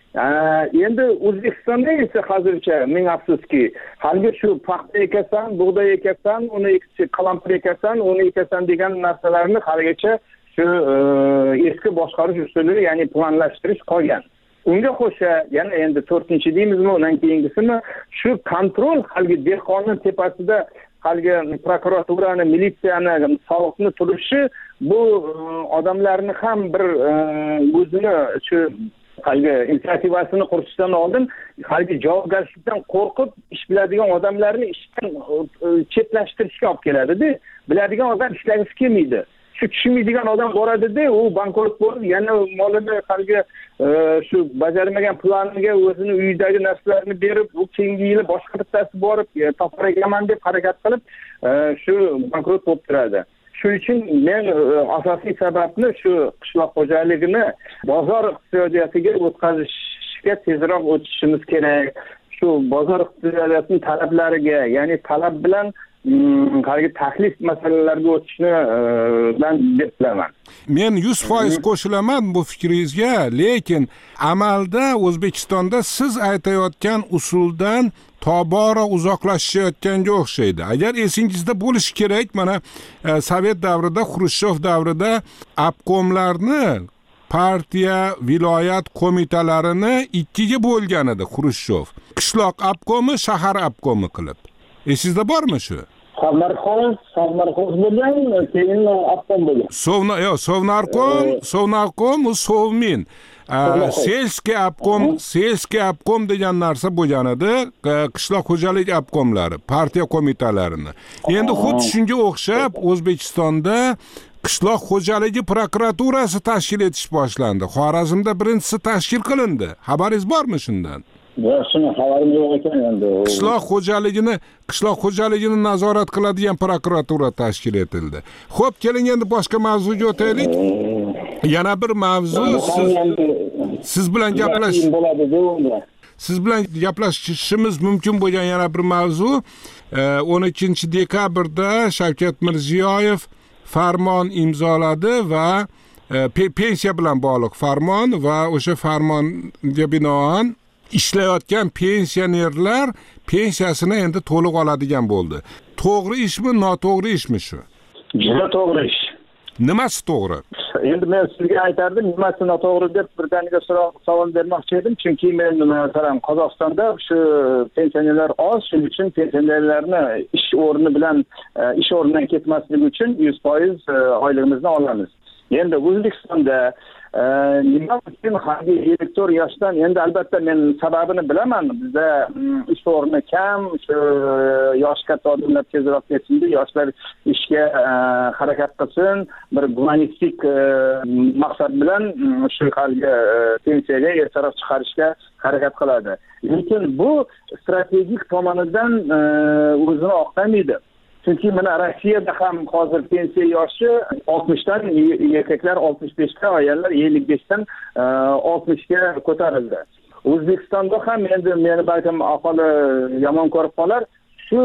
Endi O'zbekistonda esa hozircha men afsuski, haligi shu paxta ekasan, bug'doy ekasan, uni ekchi qalampir ekasan, uni ekasan degan narsalarni haligacha shu eski boshqarish usuli, ya'ni planlashtirish qolgan. Unga qo'sha yana endi to'rtinchi deymizmi, undan keyingisimi shu kontrol haligi dehqonning tepasida haligi prokuraturani, militsiyani soliqni turishi bu odamlarni ham bir o'zini shu haligi inisiativasini qurishdan oldin haligi javobgarlikdan qo'rqib ish biladigan odamlarni ishdan chetlashtirishga olib keladi-da. Biladigan odam ishlagisi kelmaydi. Shu tushunmaydigan odam boradi-da, u bankrot bo'lib, yana molini haligi shu bajarmagan planiga o'zini uyidagi narsalarni berib, u keyingi yili boshqa bittasi borib, topar ekaman deb harakat qilib, shu bankrot bo'lib turadi. Shuning uchun men asosiy sababni shu qishloq xo'jaligini bozor iqtisodiyotiga o'tkazishga tezroq o'tishimiz kerak. Shu bozor iqtisodiyotining talablariga, ya'ni talab bilan haligi taklif masalalarga o'tishni men deb bilaman. Men yuz foiz qo'shilaman bu fikringizga, lekin amalda O'zbekistonda siz aytayotgan usuldan tobora uzoqlashayotganga o'xshaydi. Agar esingizda bo'lishi kerak, mana Sovet davrida, Xrushchev davrida obkomlarni, partiya, viloyat qo'mitalarini ikkiga bo'lgan edi Xrushchev. Qishloq obkomi, shahar obkomi qilib. Esingizda bormi shu? Samarqand, Samarqand bo'lgan, keyin obkom bo'lgan. Sovna, yo'q, Sovnarkom, Sovnarkom, u Sovmin. Selskiy obkom, Selskiy obkom degan narsa bo'lgan edi, qishloq xo'jalik obkomlari, partiya qo'mitalarini. Endi xuddi shunga o'xshab O'zbekistonda qishloq xo'jaligi prokuraturasi tashkil etish boshlandi. Xorazmda birinchisi tashkil qilindi. Xabaringiz bormi shundan? Shuni xabarim yo'q ekan endi. Qishloq xo'jaligini, qishloq xo'jaligini nazorat qiladigan prokuratura tashkil etildi. Xo'p, keling endi boshqa mavzuga o'taylik. Yana bir mavzu siz, siz bilan gaplash Siz bilan gaplashishimiz mumkin bo'lgan yana bir mavzu o'n ikkinchi dekabrda Shavkat Mirziyoyev farmon imzoladi va pensiya bilan bog'liq farmon va o'sha farmonga binoan ishlayotgan pensionerlar pensiyasini endi to'liq oladigan bo'ldi. To'g'ri ishmi, noto'g'ri ishmi shu? juda to'g'ri ish. Nimasi to'g'ri? Endi men sizga aytardim, nimasi noto'g'ri deb birdaniga savol bermoqchi edim, chunki men masalan Qozog'istonda shu pensionerlar oz, shuning uchun pensionerlarni ish o'rni bilan ish o'rnidan ketmasligi uchun yuz foiz oyligimizni olamiz. Endi O'zbekistonda nima uchun harbiy elektr yoshdan, endi albatta men sababini bilaman. Bizda ish o'rni kam, shu yosh katta odamlar tezroq ketsin, yoshlar ishga harakat qilsin, bir gumanistik maqsad bilan shu halga pensiyaga ertaroq chiqarishga harakat qiladi. Lekin bu strategik tomonidan o'zini oqlamaydi. Chunki mana Rossiyada ham hozir pensiya yoshi oltmishdan erkaklar oltmish beshga, ayollar ellik beshdan oltmishga ko'tarildi. O'zbekistonda ham endi meni balkim aholi yomon ko'rib qolar, shu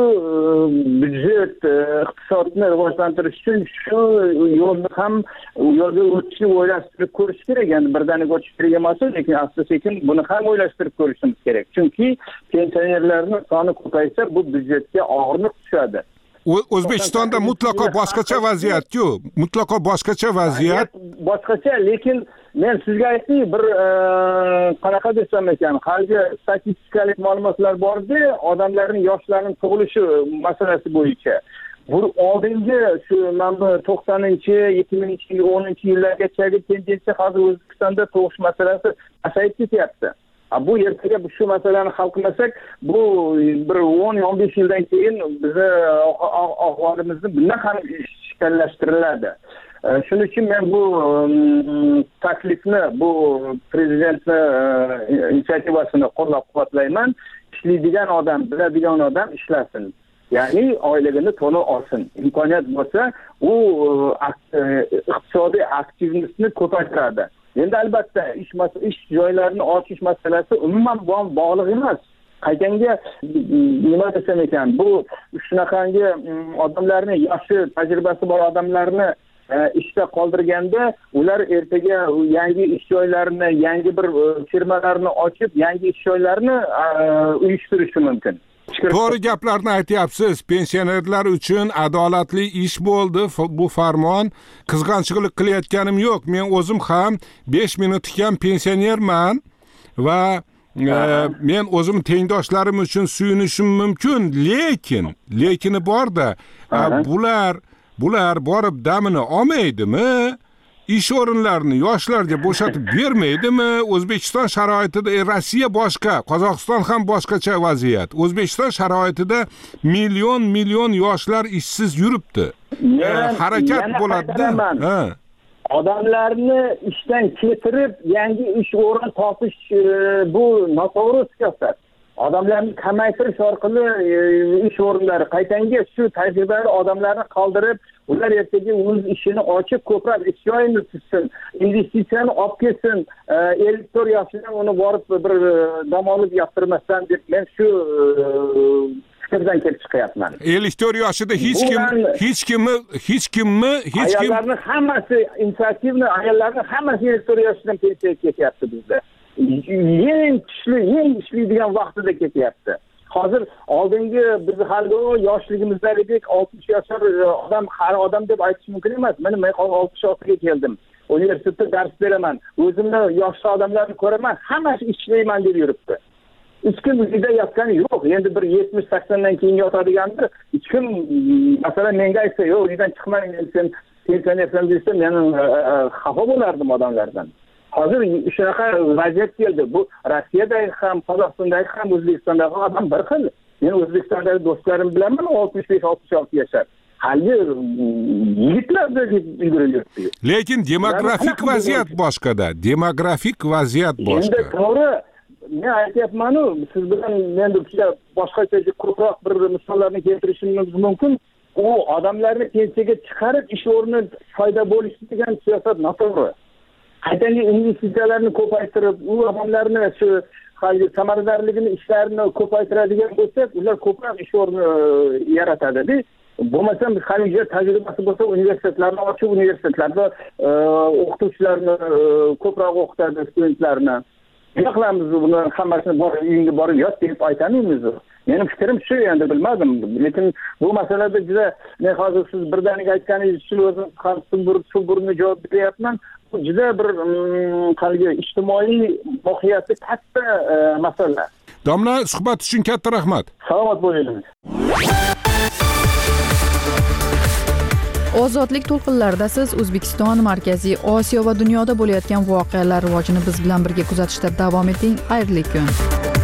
byudjet iqtisodni rivojlantirish uchun shu yo'lni ham yo'lga o'tishni o'ylashtirib ko'rish kerak. Endi birdaniga o'tish kerak emas, lekin asta-sekin buni ham o'ylashtirib ko'rishimiz kerak. Chunki pensionerlarning soni ko'paysa, bu byudjetga og'irlik tushadi. O'zbekistonda mutlaqo boshqacha vaziyat-ku, mutlaqo boshqacha vaziyat. Boshqacha, lekin men sizga aytdim, bir qanaqa desam ekan, hali statistikalik ma'lumotlar bor-da, odamlarning yoshlarining tug'ilishi masalasi bo'yicha. Bu oldingi shu mana to'qsoninchi, ikki minginchi, o'ninchi yillargacha tendensiya hozir O'zbekistonda tug'ish masalasi pasayib ketyapti. Bu ertaga shu masalani hal qilmasak, bu bir o'n o'n besh yildan keyin bizni ahvolimizni bundan ham shikallashtiriladi. Shuning uchun men bu taklifni, bu prezidentning inisiativasini qo'llab-quvvatlayman. Ishlaydigan odam, biladigan odam ishlasin. Ya'ni oyligini to'liq olsin. Imkoniyat bo'lsa, u iqtisodiy aktivlikni ko'paytiradi. Endi albatta ish ish joylarini ochish masalasi umuman bog'liq emas. Qaytanga nima desam ekan, bu shunaqangi odamlarni, yoshi tajribasi bor odamlarni ishda qoldirganda, ular ertaga yangi ish joylarini, yangi bir firmalarni ochib, yangi ish joylarini uyushtirishi mumkin. To'g'ri gaplarni aytyapsiz. Pensionerlar uchun adolatli ish bo'ldi bu farmon. Qizg'anchilik qilayotganim yo'q. Men o'zim ham besh minutlik ham pensionerman va men o'zim tengdoshlarim uchun suyunishim mumkin, lekin lekini bor-da, bular bular borib damini olmaydimi? Ish o'rinlarini yoshlarga bo'shatib bermaydimi? O'zbekiston sharoitida e, Rossiya boshqa, Qozog'iston ham boshqacha vaziyat. O'zbekiston sharoitida million million yoshlar ishsiz yuribdi. E, harakat bo'ladi-da. Ha. Odamlarni ishdan ketirib, yangi ish o'rin topish bu noto'g'ri siyosat. Odamlarni kamaytirish orqali ish o'rinlari qaytanga shu tajribali odamlarni qoldirib, ular ertaga o'z ishini ochib, ko'proq ish joyini tuzsin, investitsiyani olib kelsin, elektr yoshidan uni borib bir dam olib yaptirmasdan deb men shu fikrdan kelib chiqyapman. Elektr yoshida hech kim hech kimni hech kimni hech kim ayollarning hammasi inisiativni, ayollarning hammasi elektr yoshidan pensiyaga ketyapti bizda. Eng kuchli, eng ishlaydigan vaqtida ketyapti. Hozir oldingi biz hali yoshligimizdagidek oltmish yoshlar odam, qari odam deb aytish mumkin emas. Mana men oltmish oltiga keldim. Universitetda dars beraman. O'zimni yosh odamlarni ko'raman, hammasi ishlayman deb yuribdi. Hech kim uyda yotgani yo'q. Endi bir yetmish saksondan keyin yotadigandir. Hech kim masalan menga aytsa, "Yo'q, uydan chiqmang, sen pensionersan" desa, men xafa bo'lardim odamlardan. Hozir shunaqa vaziyat keldi. Bu Rossiyada ham, Qozog'istonda ham, O'zbekistonda ham odam bir xil. Men O'zbekistondagi do'stlarim bilanman oltmish besh oltmish olti yashar. Hali yigitlarda yugurib. Lekin demografik vaziyat boshqada. Demografik vaziyat boshqa. Endi to'g'ri, men aytyapman-ku, siz bilan men boshqacha ko'proq bir misollarni keltirishimiz mumkin. U odamlarni pensiyaga chiqarib ish o'rni foyda bo'lishi degan siyosat noto'g'ri. Qaytanga investitsiyalarni ko'paytirib, u odamlarni shu samaradorligini, ishlarini ko'paytiradigan bo'lsak, ular ko'proq ish o'rni yaratadi. Bo'lmasam xalija tajribasi bo'lsa, universitetlarni ochib, universitetlarda o'qituvchilarni ko'proq o'qitadi, studentlarni. Nima qilamiz buni hammasini bor uyingga borib yot deb aytamaymiz. meni fikrim shu, endi bilmadim, lekin bu masalada juda men hozir siz birdaniga aytganingiz uchun o'zim ham sumburni javob beryapman. Bu juda bir qalbi ijtimoiy mohiyati katta masala. Domla, suhbat uchun katta rahmat. Salomat bo'ling. Ozodlik to'lqinlarida siz O'zbekiston, Markaziy Osiyo va dunyoda bo'layotgan voqealar rivojini biz bilan birga kuzatishda davom eting. Xayrli kun.